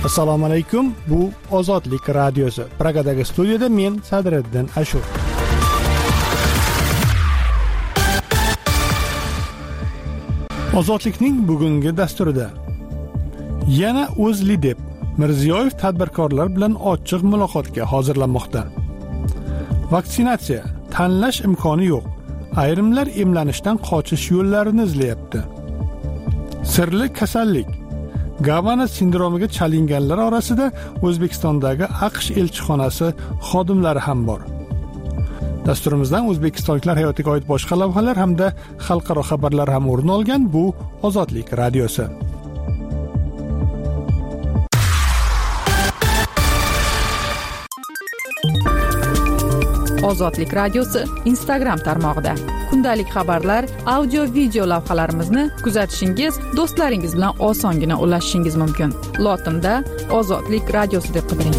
Assalomu alaykum. Bu Ozodlik radiosi. Pragadagi studiyada men Sadriddin Ashur. Ozodlikning bugungi dasturida yana O'zLiDeP Mirziyoyev tadbirkorlar bilan ochiq muloqotga hozirlanmoqda. Vaksinatsiya, tanlash imkoni yo'q. Ayrimlar emlanishdan qochish yo'llarini izlayapti. Sirli kasallik. Gavana sindromiga chalinganlar orasida O'zbekistondagi AQSh elchixonasi xodimlari ham bor. Dasturimizdan o'zbekistonliklar hayotiga oid boshqa lavhalar hamda xalqaro xabarlar ham o'rin olgan. Bu Ozodlik radiosi. Ozodlik radiosi Instagram tarmog'ida kundalik xabarlar, audio, video lavhalarimizni kuzatishingiz, do'stlaringiz bilan osongina ulashishingiz mumkin. Lotinda Ozodlik radiosi deb qidiring.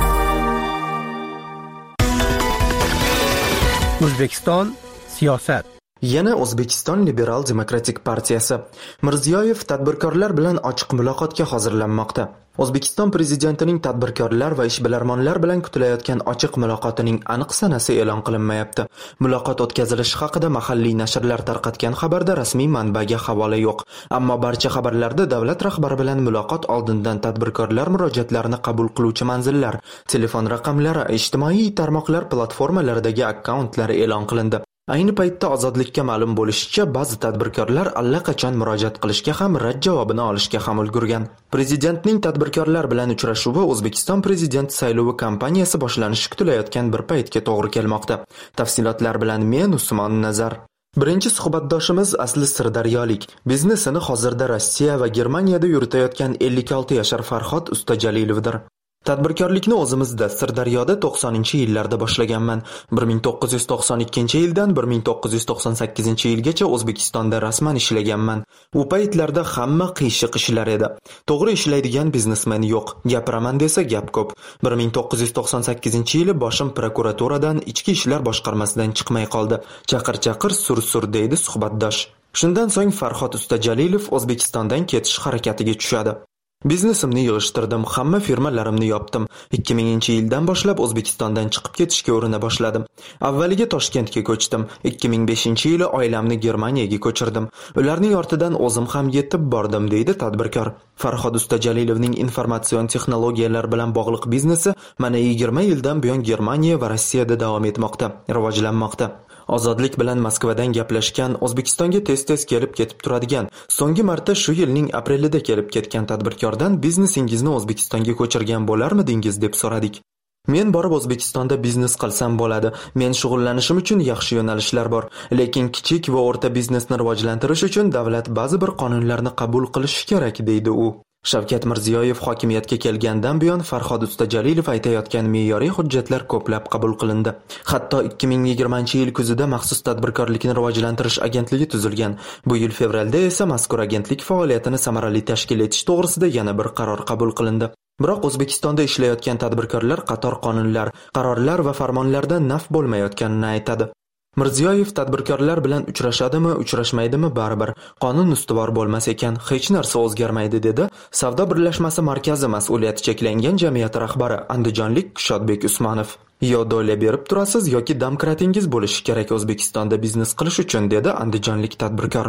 O'zbekiston siyosat. Yana O'zbekiston Liberal Demokratik partiyasi Mirziyoyev tadbirkorlar bilan ochiq muloqotga hozirlanmoqda. O'zbekiston prezidentining tadbirkorlar va ishbilarmonlar bilan kutilayotgan ochiq muloqotining aniq sanasi e'lon qilinmayapti. Muloqot o'tkazilishi haqida mahalliy nashrlar tarqatgan xabarda rasmiy manbaga havola yo'q. Ammo barcha xabarlarda davlat rahbari bilan muloqot oldindan tadbirkorlar murojaatlarini qabul qiluvchi manzillar, telefon raqamlari, ijtimoiy tarmoqlar platformalaridagi akkauntlari e'lon qilindi. Ayni paytda Ozodlikka ma'lum bo'lishicha, ba'zi tadbirkorlar allaqachon murojaat qilishga ham rad javobini olishga ham ulgurgan. Prezidentning tadbirkorlar bilan uchrashuvi O'zbekiston prezidenti saylovi kampaniyasi boshlanishi kutilayotgan bir paytga to'g'ri kelmoqda. Tafsilotlar bilan men Usmon Nazar. Birinchi suhbatdoshimiz asli sirdaryolik. Biznesini hozirda Rossiya va Germaniyada yuritayotgan 56 yashar Farhod Ustajalilevdir. Tadbirkorlikni o'zimizda Sirdaryoda 90-yillarda boshlaganman. 1992-yildan 1998-yilgacha O'zbekistonda rasman ishlaganman. U paytlarda hamma qiyshiq ishlar edi. To'g'ri ishlaydigan biznesmen yo'q. Gapiraman desa gap ko'p. 1998-yili boshim prokuraturadan ichki ishlar boshqarmasidan chiqmay qoldi. Chaqir-chaqir sur-sur deydi suhbatdosh. Shundan so'ng Farhod Ustajalilev O'zbekistondan ketish harakatiga tushadi. Biznesimni yig'ishtirdim, hamma firmalarimni yopdim. 2000-yildan boshlab O'zbekistondan chiqib ketishga urina boshladim. Avvaliga Toshkentga ko'chdim. 2005-yili oilamni Germaniyaga ko'chirdim. Ularning ortidan o'zim ham yetib bordim, deydi tadbirkor. Farhod Ustajalilevning informatsion texnologiyalar bilan bog'liq biznesi mana 20 yildan buyon Germaniya va Rossiyada davom etmoqda, rivojlanmoqda. Ozodlik bilan Moskvadan gaplashgan, O'zbekistonga tez-tez kelib ketib turadigan, so'nggi marta shu yilning aprelida kelib ketgan tadbirkordan biznesingizni O'zbekistonga ko'chirgan bo'larmidingiz deb so'radik. Men borib O'zbekistonda biznes qilsam bo'ladi. Men shug'ullanishim uchun yaxshi yo'nalishlar bor, lekin kichik va o'rta biznesni rivojlantirish uchun davlat ba'zi bir qonunlarni qabul qilishi kerak, deydi u. Shavkat Mirziyoyev hokimiyatga kelgandan buyon Farhod Ustajalilov aytayotgan me'yoriy hujjatlar ko'plab qabul qilindi. Hatto 2020-yil kuzida maxsus tadbirkorlikni rivojlantirish agentligi tuzilgan. Bu yil fevralda esa mazkur agentlik faoliyatini samarali tashkil etish to'g'risida yana bir qaror qabul qilindi. Biroq O'zbekistonda ishlayotgan tadbirkorlar qator qonunlar, qarorlar va farmonlardan naf bo'lmayotganini aytadi. Mirziyoyev tadbirkorlar bilan uchrashadimi, uchrashmaydimi baribir. Qonun ustuvor bo'lmas ekan, hech narsa o'zgarmaydi, dedi Savdo birlashmasi markazi mas'uliyati cheklangan jamiyati rahbari Andijonlik Kushodbek Usmonov. Yo do'la berib turasiz yoki damkratingiz bo'lishi kerak O'zbekistonda biznes qilish uchun, dedi andijonlik tadbirkor.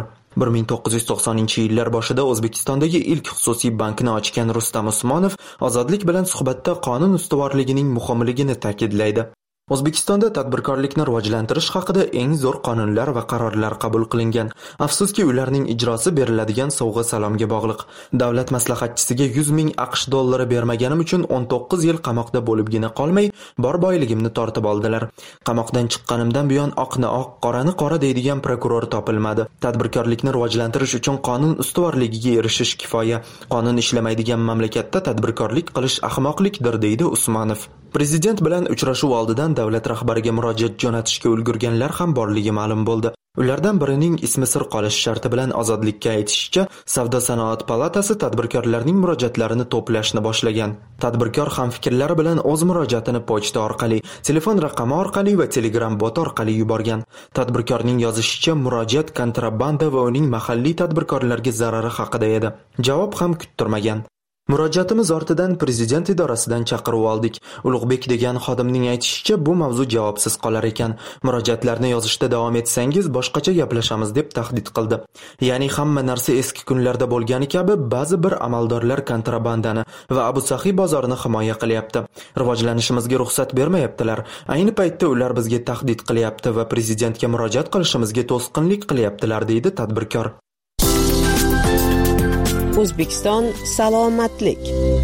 1990-yillar boshida O'zbekistondagi ilk xususiy bankni ochgan Rustam Usmonov Ozodlik bilan suhbatda qonun ustuvorligining muhimligini ta'kidlaydi. O'zbekistonda tadbirkorlikni rivojlantirish haqida eng zo'r qonunlar va qarorlar qabul qilingan. Afsuski, ularning ijrosi beriladigan sovg'a salomga bog'liq. Davlat maslahatchisiga 100 ming AQSh dollari bermaganim uchun 19 yil qamoqda bo'libgina qolmay, bor boyligimni tortib oldilar. Qamoqdan chiqqanimdan buyon oqni oq, qorani qora deydigan prokuror topilmadi. Tadbirkorlikni rivojlantirish uchun qonun ustuvorligiga erishish kifoya. Qonun ishlamaydigan mamlakatda tadbirkorlik qilish ahmoqlikdir, deydi Usmonov. Prezident bilan uchrashuv oldidan davlat rahbariga murojaat jo'natishga ulgurganlar ham borligi ma'lum bo'ldi. Ulardan birining ismi sir qolish sharti bilan Ozodlikka aytishicha, Savdo-sanoat palatasi tadbirkorlarning murojaatlarini to'plashni boshlagan. Tadbirkor hamfikrlari bilan o'z murojaatini pochta orqali, telefon raqami orqali va Telegram bot orqali yuborgan. Tadbirkorning yozishicha, murojaat kontrabanda va uning mahalliy tadbirkorlarga zarari haqida edi. Javob ham kuttirmagan. Murojaatimiz ortidan prezident idorasidan chaqiruv oldik. Ulug'bek degan xodimning aytishicha, bu mavzu javobsiz qolar ekan. Murojaatlarni yozishda davom etsangiz boshqacha gaplashamiz deb tahdid qildi. Ya'ni hamma narsa eski kunlarda bo'lgani kabi ba'zi bir amaldorlar kontrabandani va Abu Sahiy bozorini himoya qilyapti. Rivojlanishimizga ruxsat bermayaptilar. Ayni paytda ular bizga tahdid qilyapti va prezidentga murojaat qilishimizga to'sqinlik qilyaptilar, deydi tadbirkor. O'zbekiston salomatlik.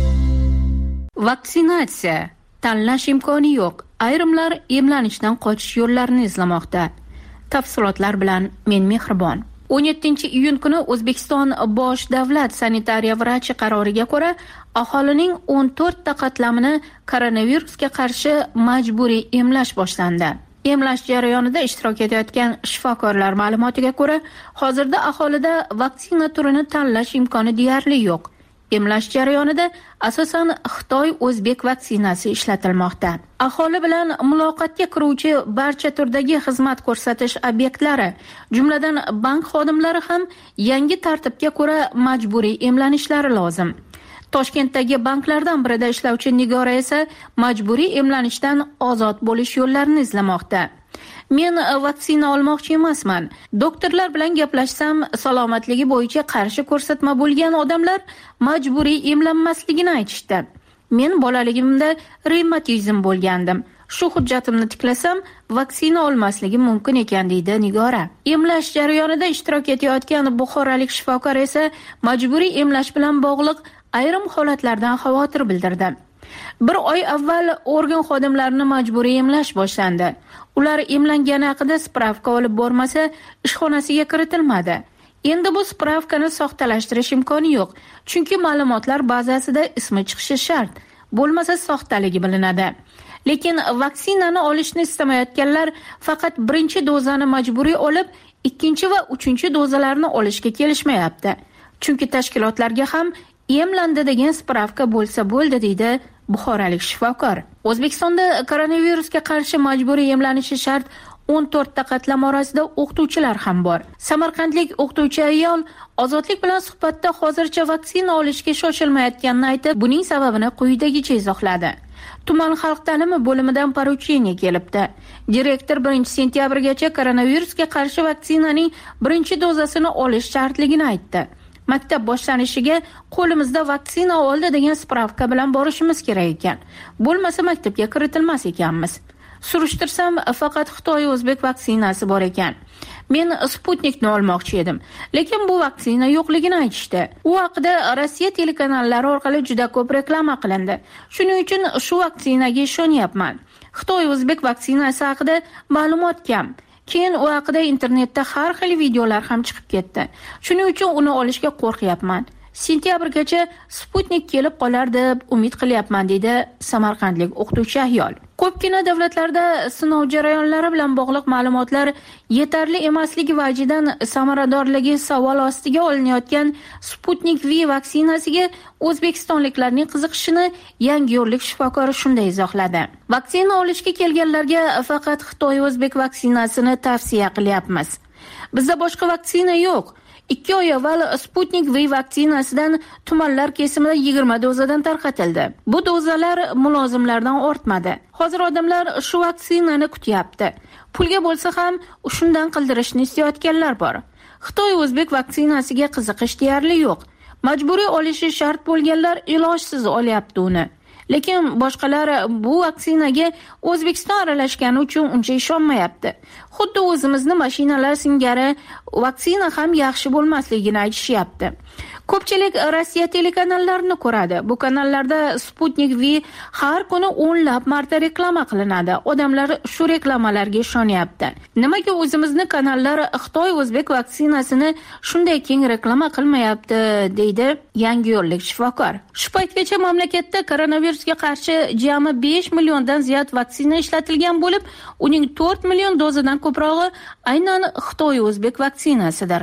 Vaksinatsiya. Tanlash imkoni yo'q. Ayrimlar emlanishdan qochish yo'llarini izlamoqda. Tafsilotlar bilan men Mehribon. 17-iyun kuni O'zbekiston bosh davlat sanitariya vrachi qaroriga ko'ra, aholining 14 ta qatlamini koronavirusga qarshi majburiy emlash boshlandi. Emlash jarayonida ishtirok etayotgan shifokorlar ma'lumotiga ko'ra, hozirda aholida vaksina turini tanlash imkoni deyarli yo'q. Emlash jarayonida asosan Xitoy-O'zbek vaksinasi ishlatilmoqda. Aholi bilan muloqotga kiruvchi barcha turdagi xizmat ko'rsatish obyektlari, jumladan bank xodimlari ham yangi tartibga ko'ra majburiy emlanishlari lozim. Toshkentdagi banklardan birida ishlovchi Nigora esa majburiy emlanishdan ozod bo'lish yo'llarini izlamoqda. Men vaksina olmoqchi emasman. Doktorlar bilan gaplashsam, salomatligi bo'yicha qarshi ko'rsatma bo'lgan odamlar majburiy emlanmasligini aytishdi. Men bolaligimda revmatizm bo'lgandim. Shu hujjatimni tiklasam, vaksina olmasligim mumkin ekan, deydi Nigora. Emlash jarayonida ishtirok etayotgan buxorolik shifokor esa majburiy emlash bilan bog'liq ayrim holatlardan xavotir bildirdi. Bir oy avval organ xodimlarini majburiy emlash boshlandi. Ular emlangani haqida spravka olib bormasa, ishxonasiga kiritilmadi. Endi bu spravkani soxtalashtirish imkoni yo'q, chunki ma'lumotlar bazasida ismi chiqishi shart, bo'lmasa soxtaligi bilinadi. Lekin vaksinani olishni istamayotganlar faqat birinchi dozani majburiy olib, ikkinchi va uchinchi dozalarni olishga kelishmayapti. Chunki tashkilotlarga ham emlandi degan spravka bo'lsa bo'ldi, deydi buxorolik shifokor. O'zbekistonda koronavirusga qarshi majburiy emlanishi shart 14 ta qatlam orasida o'qituvchilar ham bor. Samarqandlik o'qituvchi ayol Ozodlik bilan suhbatda hozircha vaksina olishga shoshilmayotganini aytib, buning sababini quyidagicha izohladi. Tuman xalq ta'limi bo'limidan porucheniya kelibdi. Direktor 1-sentyabrgacha koronavirusga qarshi vaksinaning birinchi dozasini olish shartligini aytdi. Maktab boshlanishiga qo'limizda vaksina oldi degan spravka bilan borishimiz kerak ekan. Bo'lmasa maktabga kiritilmas ekanmiz. Surishtirsam, faqat Xitoy-O'zbek vaksinasi bor ekan. Men Sputnikni olmoqchi edim, lekin bu vaksina yo'qligini aytishdi. U haqida Rossiya telekanallari orqali juda ko'p reklama qilindi. Shuning uchun shu vaksinaga ishonyapman. Xitoy-O'zbek vaksinasi haqida ma'lumot kam. Keyin u haqida internetda har xil videolar ham chiqib ketdi. Shuning uchun uni olishga qo'rqyapman. Sentyabrgacha Sputnik kelib qolar deb umid qilyapman, dedi samarqandlik o'qituvchi ayol. Ko'pgina davlatlarda sinov jarayonlari bilan bog'liq ma'lumotlar yetarli emasligi vajidan samaradorligi savol ostiga olinayotgan Sputnik V vaksinasiga o'zbekistonliklarning qiziqishini Yangiyo'llik shifokori shunday izohladi. Vaksina olishga kelganlarga faqat Xitoy-O'zbek vaksinasini tavsiya qilyapmiz. Bizda boshqa vaksina yo'q. 2 oy avval Sputnik V vaksinasidan tumanlar kesimida 20 dozadan tarqatildi. Bu dozalar mulozimlardan ortmadi. Hozir odamlar shu vaksinani kutyapti. Pulga bo'lsa ham shundan qildirishni istayotganlar bor. Xitoy-O'zbek vaksinasiga qiziqish deyarli yo'q. Majburiy olishi shart bo'lganlar ilojsiz olyapti uni. Lekin boshqalar bu vaksinaga O'zbekiston aralashgani uchun uncha ishonmayapti. Xuddi o'zimizni mashinalar singari vaksina ham yaxshi bo'lmasligini aytishyapti. Ko'pchilik Rossiya telekanalarini ko'radi. Bu kanallarda Sputnik V har kuni 10 marta reklama qilinadi. Odamlar shu reklamalarga ishonyapti. Nimaga o'zimizni kanallar Xitoy-O'zbek vaksinasini shunday keng reklama qilmayapti, deydi Yangiyo'llik shifokor. Shu paytgacha mamlakatda koronavirusga qarshi jami 5 milliondan ziyod vaksina ishlatilgan bo'lib, uning 4 million dozadan ko'prog'i aynan Xitoy-O'zbek vaksinasidir.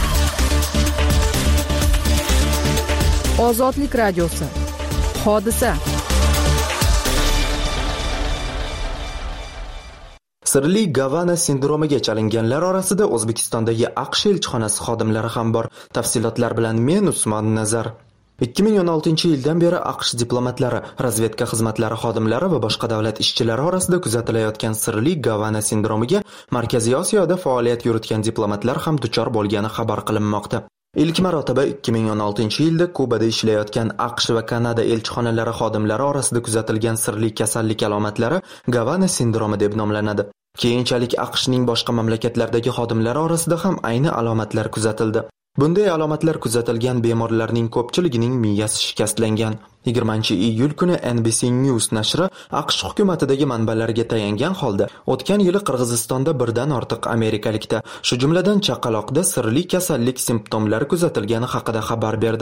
Ozodlik radiosi. Hodisa. Sirli Gavana sindromiga chalinganlar orasida O'zbekistondagi AQSh elchixonasi xodimlari ham bor. Tafsilotlar bilan men Usmon Nazar. 2016-yildan beri AQSh diplomatlari, razvedka xizmatlari xodimlari va boshqa davlat ishchilari orasida kuzatilayotgan sirli Gavana sindromiga Markaziy Osiyoda faoliyat yuritgan diplomatlar ham duchor bo'lgani xabar qilinmoqda. Ilk marotaba 2016-yilda Kubada ishlayotgan AQSh va Kanada elchixonalari xodimlari orasida kuzatilgan sirli kasallik alomatlari Gavana sindromi deb nomlanadi. Keyinchalik AQShning boshqa mamlakatlardagi xodimlari orasida ham ayni alomatlar kuzatildi. Bunday alomatlar kuzatilgan bemorlarning ko'pchiligining miyasi shikastlangan. 20-iyul kuni NBC News nashri AQSh hukumatidagi manbalarga tayangan holda o'tgan yili Qirg'izistonda birdan ortiq amerikalikda, shu jumladan chaqaloqda sirli kasallik simptomlari kuzatilgani haqida xabar berdi.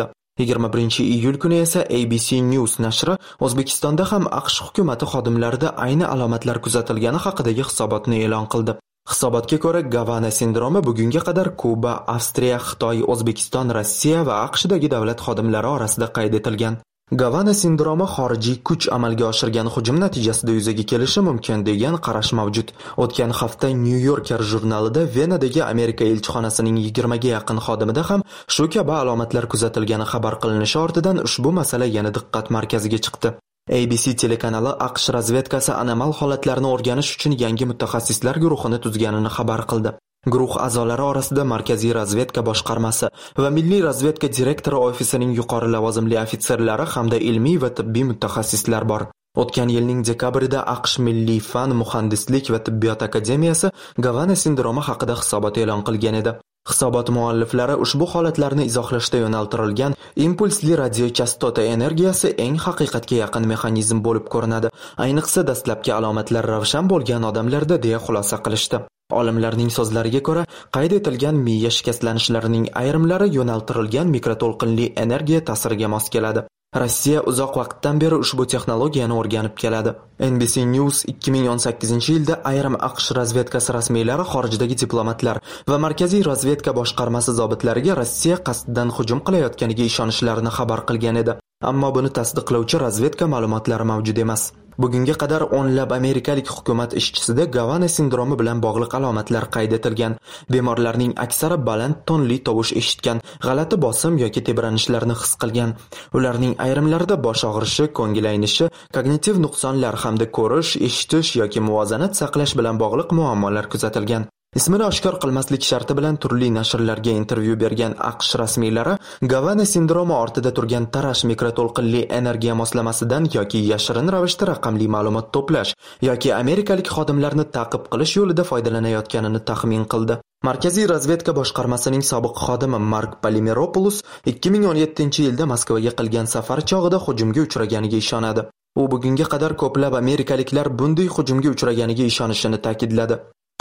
21-iyul kuni esa ABC News nashri O'zbekistonda ham AQSh hukumati xodimlarida ayni alomatlar kuzatilgani haqidagi hisobotni e'lon qildi. Hisobotga ko'ra, Gavana sindromi bugunga qadar Kuba, Avstriya, Xitoy, O'zbekiston, Rossiya va AQShdagi davlat xodimlari orasida qayd etilgan. Gavana sindromi xorijiy kuch amalga oshirgan hujum natijasida yuzaga kelishi mumkin degan qarash mavjud. O'tgan hafta New Yorker jurnalida Venadagi Amerika elchixonasining 20 ga yaqin xodimida ham shu kabi alomatlar kuzatilgani xabar qilinishi ortidan ushbu masala yana diqqat markaziga chiqdi. ABC telekanali AQSh razvedkasi anomal holatlarni o'rganish uchun yangi mutaxassislar guruhini tuzganini xabar qildi. Guruh a'zolari orasida Markaziy razvedka boshqarmasi va Milliy razvedka direktori ofisining yuqori lavozimli ofitserlari hamda ilmiy va tibbiy mutaxassislar bor. O'tgan yilning dekabrida AQSh Milliy fan, muhandislik va tibbiyot akademiyasi Gavana sindromi haqida hisobot e'lon qilgan edi. Hisobot mualliflari ushbu holatlarni izohlashda yo'naltirilgan impulsli radiochastota energiyasi eng haqiqatga yaqin mexanizm bo'lib ko'rinadi. Ayniqsa dastlabki alomatlar ravshan bo'lgan odamlarda deya xulosa qilishdi. Olimlarning so'zlariga ko'ra, qayd etilgan miya shikastlanishlarining ayrimlari yo'naltirilgan mikroto'lqinli energiya ta'siriga mos keladi. Rossiya uzoq vaqtdan beri ushbu texnologiyani o'rganib keladi. NBC News 2018-yilda ayrim AQSh razvedkasi rasmiylari xorijdagi diplomatlar va Markaziy razvedka boshqarmasi zobitlariga Rossiya qasddan hujum qilayotganiga ishonishlarini xabar qilgan edi. Ammo buni tasdiqlovchi razvedka ma'lumotlari mavjud emas. Bugunga qadar o'nlab amerikalik hukumat ishchisida Gavana sindromi bilan bog'liq alomatlar qayd etilgan. Bemorlarning aksari baland tonli tovush eshitgan, g'alati bosim yoki tebranishlarni his qilgan. Ularning ayrimlarida bosh og'rishi, ko'ngil aynishi, kognitiv nuqsonlar hamda ko'rish, eshitish yoki muvozanat saqlash bilan bog'liq muammolar kuzatilgan. Ismini oshkor qilmaslik sharti bilan turli nashrlarga intervyu bergan AQSh rasmiylari Gavana sindromi ortida turgan tarash mikroto'lqinli energiya moslamasidan yoki yashirin ravishda raqamli ma'lumot to'plash yoki amerikalik xodimlarni ta'qib qilish yo'lida foydalanayotganini taxmin qildi. Markaziy razvedka boshqarmasining sobiq xodimi Mark Polimeropoulos 2017-yilda Moskvaga qilgan safar chog'ida hujumga uchraganiga ishonadi. U bugunga qadar ko'plab amerikaliklar bunday hujumga uchraganiga ishonishini ta'kidladi.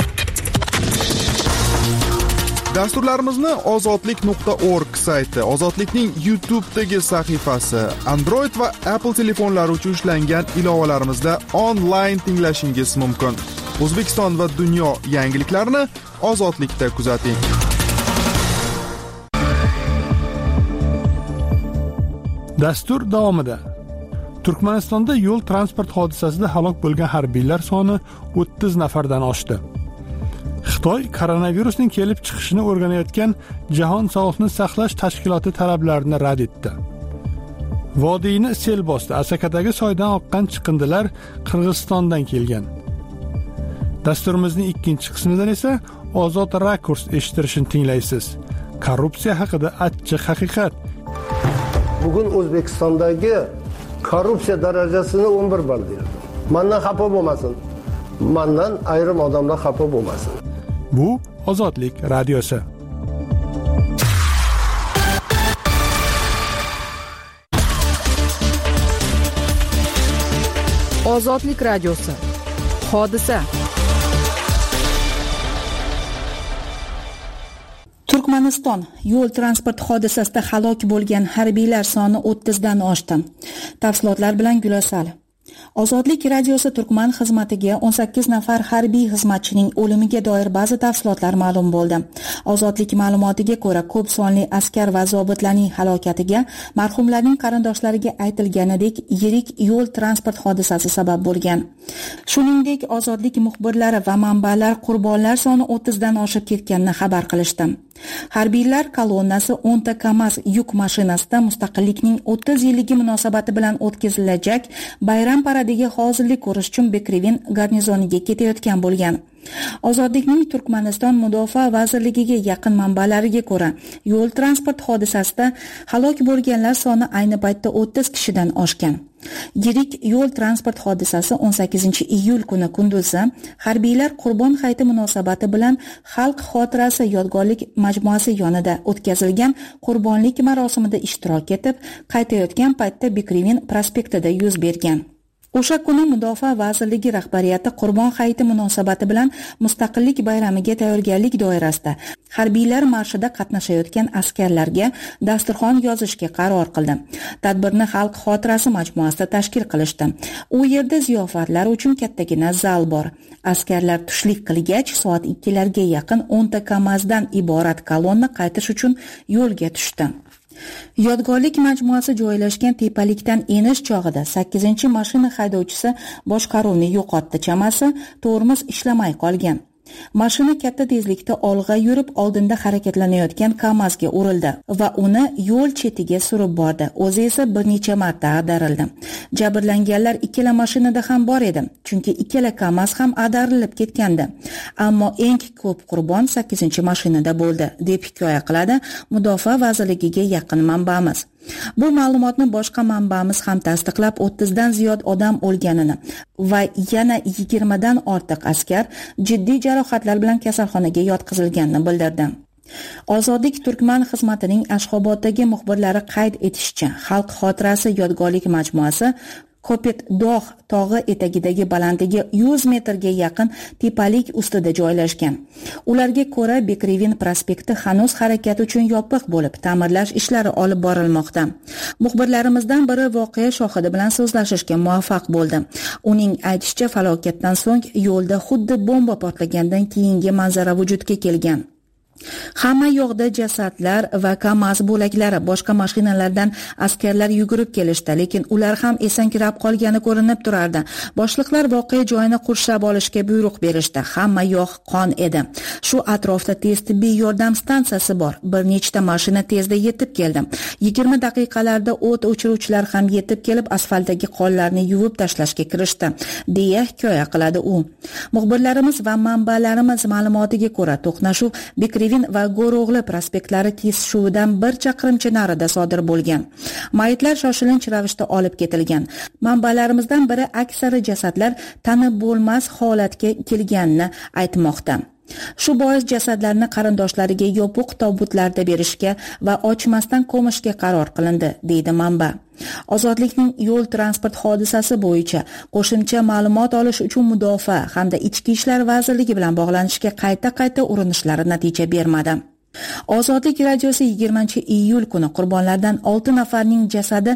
Dasturlarimizni ozodlik.org sayti, Ozodlikning YouTube'dagi sahifasi, Android va Apple telefonlari uchun ishlangan ilovalarimizda onlayn tinglashingiz mumkin. O'zbekiston va dunyo yangiliklarini Ozodlikda kuzating. Dastur davomida Turkmanistonda yo'l transport hodisasida halok bo'lgan harbiylar soni 30 nafardan oshdi. Xitoy koronavirusning kelib chiqishini o'rganayotgan Jahon sog'liqni saqlash tashkiloti talablarini rad etdi. Vodiyni sel bosdi. Asakadagi soydan oqqan chiqindilar Qirg'izistondan kelgan. Dasturimizning ikkinchi qismidan esa Ozod rakurs eshittirishini tinglaysiz. Korrupsiya haqida achchiq haqiqat. Bugun O'zbekistondagi korrupsiya darajasini 11 ball berdi. Mendan xafa bo'lmasin. Mendan ayrim odamlar xafa bo'lmasin. Bu Ozodlik radiosi. Ozodlik radiosi. Hodisa. Turkmaniston yo'l transport hodisasida halok bo'lgan harbiylar soni 30 dan oshdi. Tafsilotlar bilan Gulosal. Ozodlik radiosi Turkman xizmatiga 18 nafar harbiy xizmatchining o'limiga doir ba'zi tafsilotlar ma'lum bo'ldi. Ozodlik ma'lumotiga ko'ra, ko'p sonli askar va zobitlarning halokatiga marhumlarning qarindoshlariga aytilganidek yirik yo'l transport hodisasi sabab bo'lgan. Shuningdek, Ozodlik muxbirlari va manbalar qurbonlar soni 30 dan oshib ketganini xabar qilishdi. Harbiylar kolonnasi 10 ta KAMAZ yuk mashinasida Mustaqillikning 30 yilligi munosabati bilan o'tkazilajak bayram paradiga hozirlik ko'rish uchun Bekrivin garnizoniga ketayotgan bo'lgan. Ozodlikning Turkmaniston Mudofaa vazirligiga yaqin manbalariga ko'ra, yo'l transport hodisasida halok bo'lganlar soni ayni paytda 30 kishidan oshgan. Yirik yo'l transport hodisasi 18-iyul kuni kunduzi harbiylar Qurbon hayiti munosabati bilan Xalq xotirasi yodgorlik majmuasi yonida o'tkazilgan qurbonlik marosimida ishtirok etib, qaytayotgan paytda Bekrivin prospektida yuz bergan. O'sha kuni Mudofaa vazirligi rahbariyati Qurbon hayiti munosabati bilan Mustaqillik bayramiga tayyorgarlik doirasida harbiylar marshida qatnashayotgan askarlarga dasturxon yozishga qaror qildi. Tadbirni Xalq xotirasi majmuasida tashkil qilishdi. U yerda ziyofatlar uchun kattagina zal bor. Askarlar tushlik qilgach, soat 2 larga yaqin 10 ta KAMAZdan iborat kolonna qaytish uchun yo'lga tushdi. Yodgorlik majmuasi joylashgan tepalikdan enish chog'ida 8-mashina haydovchisi boshqaruvni yo'qotdi. Chamasi tormoz ishlamay qolgan. Mashina katta tezlikda olg'a yurib, oldinda harakatlanayotgan KAMAZga urildi va uni yo'l chetiga surib bordi. O'zi esa bir necha marta ag'darildi. Jabrlanganlar ikkala mashinada ham bor edi, chunki ikkala KAMAZ ham ag'darilib ketgandi. Ammo eng ko'p qurbon 8-mashinada bo'ldi, deb hikoya qiladi Mudofaa vazirligiga yaqin manbamiz. Bu ma'lumotni boshqa manbamiz ham tasdiqlab, 30 dan ziyod odam o'lganini va yana 20 dan ortiq askar jiddiy jarohatlar bilan kasalxonaga yotqizilganini bildirdi. Ozodlik Turkman xizmatining Ashxoboddagi muxbirlari qayd etishicha, Xalq xotirasi yodgorlik majmuasi Kopet Dog' tog'i etagidagi balandligi 100 metrga yaqin tepalik ustida joylashgan. Ularga ko'ra, Bekrivin prospekti hanuz harakat uchun yopiq bo'lib, ta'mirlash ishlari olib borilmoqda. Muxbirlarimizdan biri voqea shohidi bilan so'zlashishga muvaffaq bo'ldi. Uning aytishicha, falokatdan so'ng yo'lda xuddi bomba portlagandan keyingi manzara vujudga kelgan. Hamma yoqda jasadlar va KAMAZ bo'laklari, boshqa mashinalardan askarlar yugurib kelishdi, lekin ular ham esankirab qolgani ko'rinib turardi. Boshliqlar voqea joyini qurshab olishga buyruq berishdi. Hamma yoq qon edi. Shu atrofda tez tibbiy yordam stansiyasi bor. Bir nechta mashina tezda yetib keldi. 20 daqiqalarda o't o'chiruvchilar ham yetib kelib, asfaltdagi qonlarni yuvib tashlashga kirishdi, deya hikoya qiladi u. Muxbirlarimiz va manbalarimiz ma'lumotiga ko'ra, to'qnashuv Bekrivin va Go'ro'g'li prospektlari kesishuvidan 1 chaqirimcha narida sodir bo'lgan. Mayitlar shoshilinch ravishda olib ketilgan. Manbalarimizdan biri aksari jasadlar tanib bo'lmas holatga kelganini aytmoqda. Shu bois jasadlarni qarindoshlariga yopiq tobutlarda berishga va ochmasdan ko'mishga qaror qilindi, deydi manba. Ozodlikning yo'l transport hodisasi bo'yicha qo'shimcha ma'lumot olish uchun Mudofaa hamda Ichki ishlar vazirligi bilan bog'lanishga qayta urinishlari natija bermadi. Ozodlik radiosi 20-iyul kuni qurbonlardan 6 nafarning jasadi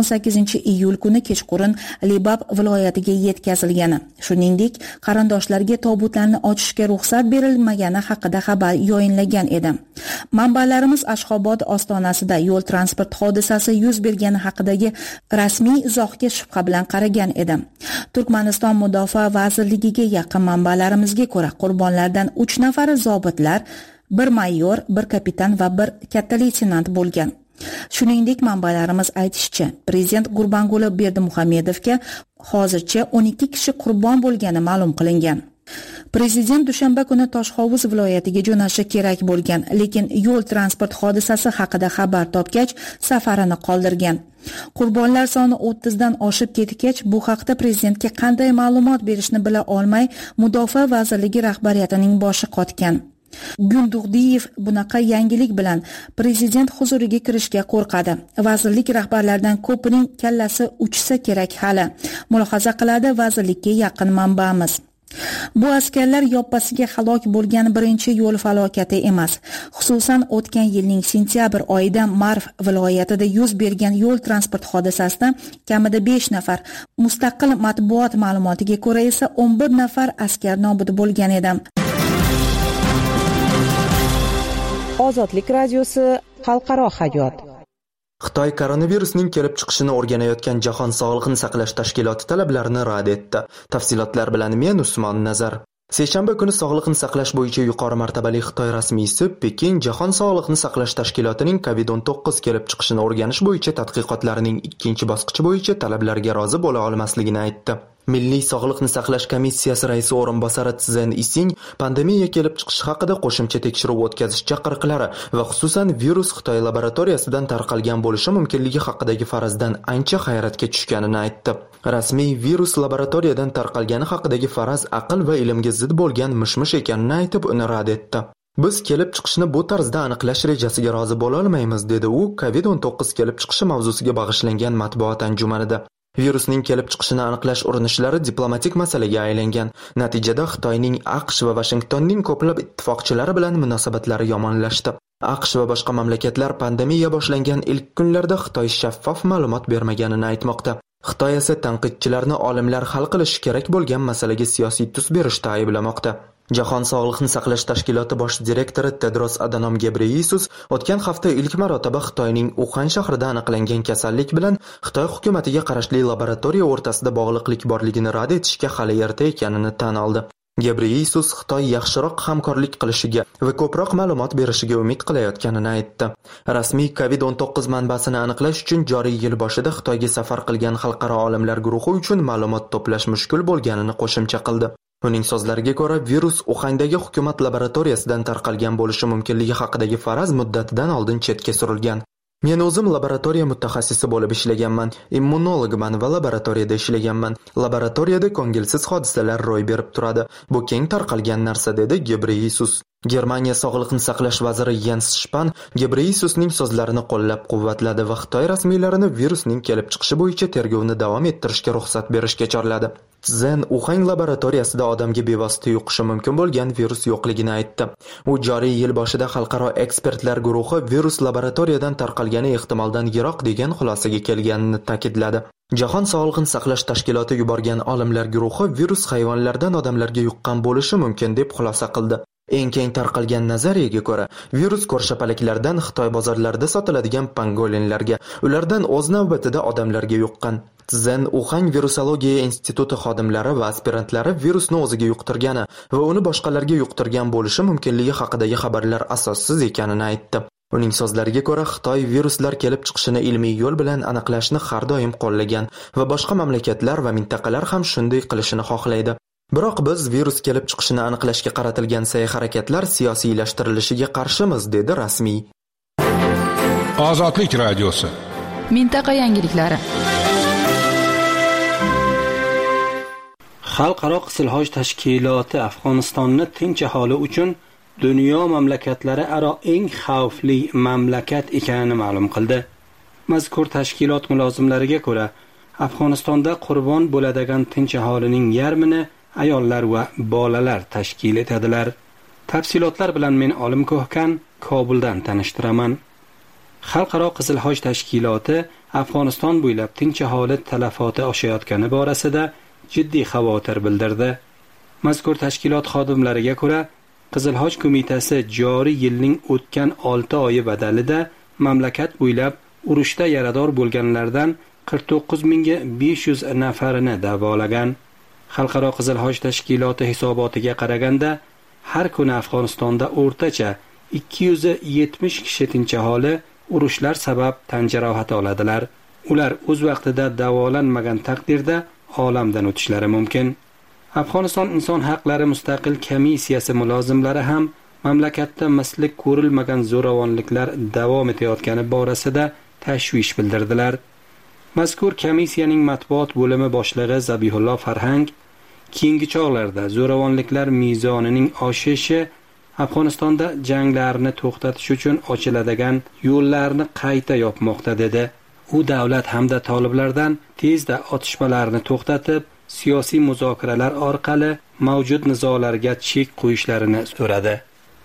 18-iyul kuni kechqurun Libab viloyatiga yetkazilgani, shuningdek qarindoshlarga tobutlarni ochishga ruxsat berilmagani haqida xabar yoyinlagan edi. Manbalarimiz Ashxobod ostonasida yo'l transport hodisasi yuz bergani haqidagi rasmiy izohga shubha bilan qaragan edi. Turkmaniston Mudofaa vazirligiga yaqin manbalarimizga ko'ra, qurbonlardan 3 nafari zobitlar, 1 mayor, 1 kapitan va 1 katta leytenant bo'lgan. Shuningdek, manbalarimiz aytishicha, prezident Gurbanguli Berdimuhamedovga hozircha 12 kishi qurbon bo'lgani ma'lum qilingan. Prezident dushanba kuni Toshhovuz viloyatiga jo'nashi kerak bo'lgan, lekin yo'l transport hodisasi haqida xabar topgach, safarini qoldirgan. Qurbonlar soni 30 dan oshib ketgach, bu haqda prezidentga qanday ma'lumot berishni bila olmay, Mudofaa vazirligi rahbariyatining boshi qotgan. Gundug'diyev bunaqa yangilik bilan prezident huzuriga kirishga qo'rqadi. Vazirlik rahbarlaridan ko'pining kallasi uchsa kerak hali, mulohaza qiladi vazirlikka yaqin manbamiz. Bu askarlar yoppasiga halok bo'lgan birinchi yo'l falokati emas. Xususan, o'tgan yilning sentyabr oyida Marv viloyatida yuz bergan yo'l transport hodisasida kamida 5 nafar, mustaqil matbuot ma'lumotiga ko'ra esa 11 nafar askar nobud bo'lgan edi. Ozodlik radiosi xalqaro hayot. Xitoy koronavirusning kelib chiqishini o'rganayotgan Jahon sog'liqni saqlash tashkiloti talablarini rad etdi. Tafsilotlar bilan men Usmon Nazar. Seshanba kuni sog'liqni saqlash bo'yicha yuqori martabali Xitoy rasmiysi Pekin Jahon sog'liqni saqlash tashkilotining COVID-19 kelib chiqishini o'rganish bo'yicha tadqiqotlarining ikkinchi bosqichi bo'yicha talablarga rozi bo'la olmasligini aytdi. Milliy sog'liqni saqlash komissiyasi raisi o'rinbosari Tsen Ising pandemiya kelib chiqishi haqida qo'shimcha tekshiruv o'tkazish chaqiriqlari va xususan virus Xitoy laboratoriyasidan tarqalgan bo'lishi mumkinligi haqidagi farazdan ancha hayratga tushganini aytdi. Rasmiy virus laboratoriyadan tarqalgani haqidagi faraz aql va ilmga zid bo'lgan mish-mish ekanini aytib, uni rad etdi. Biz kelib chiqishni bu tarzda aniqlash rejasiga rozi bo'la olmaymiz, dedi u COVID-19 kelib chiqishi mavzusiga bag'ishlangan matbuot anjumanida. Virusning kelib chiqishini aniqlash urinishlari diplomatik masalaga aylangan. Natijada Xitoyning AQSh va Washingtonning ko'plab ittifoqchilari bilan munosabatlari yomonlashdi. AQSh va boshqa mamlakatlar pandemiya boshlangan ilk kunlarda Xitoy shaffof ma'lumot bermaganini aytmoqda. Xitoy esa tanqidchilarni olimlar hal qilishi kerak bo'lgan masalaga siyosiy tus berishda ayblamoqda. Jahon sog'liqni saqlash tashkiloti bosh direktori Tedros Adhanom Ghebreyesus o'tgan hafta ilk marotaba Xitoyning Uxan shahrida aniqlangan kasallik bilan Xitoy hukumatiga qarashli laboratoriya o'rtasida bog'liqlik borligini rad etishga hali erta ekanini tan oldi. Ghebreyesus Xitoy yaxshiroq hamkorlik qilishiga va ko'proq ma'lumot berishiga umid qilayotganini aytdi. Rasmiy COVID-19 manbasini aniqlash uchun joriy yil boshida Xitoyga safar qilgan xalqaro olimlar guruhi uchun ma'lumot to'plash mushkul bo'lganini qo'shimcha qildi. Uning so'zlariga ko'ra, virus Uxandagi hukumat laboratoriyasidan tarqalgan bo'lishi mumkinligi haqidagi faraz muddatidan oldin chetga surilgan. Men o'zim laboratoriya mutaxassisi bo'lib ishlaganman, immunologman va laboratoriyada ishlaganman. Laboratoriyada ko'ngilsiz hodisalar ro'y berib turadi. Bu keng tarqalgan narsa, dedi Ghebreyesus. Germaniya sog'liqni saqlash vaziri Jens Spahn Ghebreyesusning so'zlarini qo'llab-quvvatladi va Xitoy rasmiylarini virusning kelib chiqishi bo'yicha tergovni davom ettirishga ruxsat berishga chorladi. Tsen Uxan laboratoriyasida odamga bevosita yuqishi mumkin bo'lgan virus yo'qligini aytdi. U joriy yil boshida xalqaro ekspertlar guruhi virus laboratoriyadan tarqalgani ehtimoldan yiroq degan xulosaga kelganini ta'kidladi. Jahon sog'liqni saqlash tashkiloti yuborgan olimlar guruhi virus hayvonlardan odamlarga yuqqan bo'lishi mumkin deb xulosa qildi. Eng keng tarqalgan nazariyaga ko'ra, virus ko'rshapalaklardan Xitoy bozorlarida sotiladigan pangolinlarga, ulardan o'z navbatida odamlarga yuqqan. Tsen Uxan virusologiya instituti xodimlari va aspirantlari virusni o'ziga yuqtirgani va uni boshqalarga yuqtirgan bo'lishi mumkinligi haqidagi xabarlar asossiz ekanini aytdi. Uning so'zlariga ko'ra, Xitoy viruslar kelib chiqishini ilmiy yo'l bilan aniqlashni har doim qo'llagan va boshqa mamlakatlar va mintaqalar ham shunday qilishini xohlaydi. Biroq biz virus kelib chiqishini aniqlashga qaratilgan sa'y-harakatlar siyosiylashhtirilishiga qarshimiz, dedi rasmiy. Ozodlik radiosi. Mintaqa yangiliklari. Xalqaro Qizil tashkiloti Afg'onistonni tinch aholi uchun dunyo mamlakatlari aro eng xavfli mamlakat ekanini ma'lum qildi. Mazkur tashkilot mulozimlariga ko'ra, Afg'onistonda qurbon bo'ladigan tinch aholining yarmini ayollar va bolalar tashkil etadilar. Tafsilotlar bilan men Olim Ko'hkan Kobuldan tanishtiraman. Xalqaro Qizil tashkiloti Afg'oniston bo'ylab tinch aholi talafoti oshayotgani borasida jiddiy xavotir bildirdi. Mazkur tashkilot xodimlariga ko'ra, Qizil qo'mitasi joriy yilning o'tgan 6 oyi badalida mamlakat bo'ylab urushda yarador bo'lganlardan 49.500 nafarini davolagan. Xalqaro Qizil tashkiloti hisobotiga qaraganda, har kuni Afg'onistonda o'rtacha 270 kishi tinch aholi urushlar sabab tan jarohati oladilar. Ular o'z vaqtida davolanmagan taqdirda olamdan o'tishlari mumkin. Afg'oniston inson haqlari mustaqil komissiyasi mulozimlari ham mamlakatda misli ko'rilmagan zo'ravonliklar davom etayotgani borasida tashvish bildirdilar. Mazkur komissiyaning matbuot bo'limi boshlig'i Zabihullo Farhang keyingi chog'larda zo'ravonliklar mezonining oshishi Afg'onistonda janglarni to'xtatish uchun ochiladigan yo'llarni qayta yopmoqda dedi. U davlat hamda toliblardan tezda otishmalarni to'xtatib, siyosiy muzokaralar orqali mavjud nizolarga chek qo'yishlarini so'radi.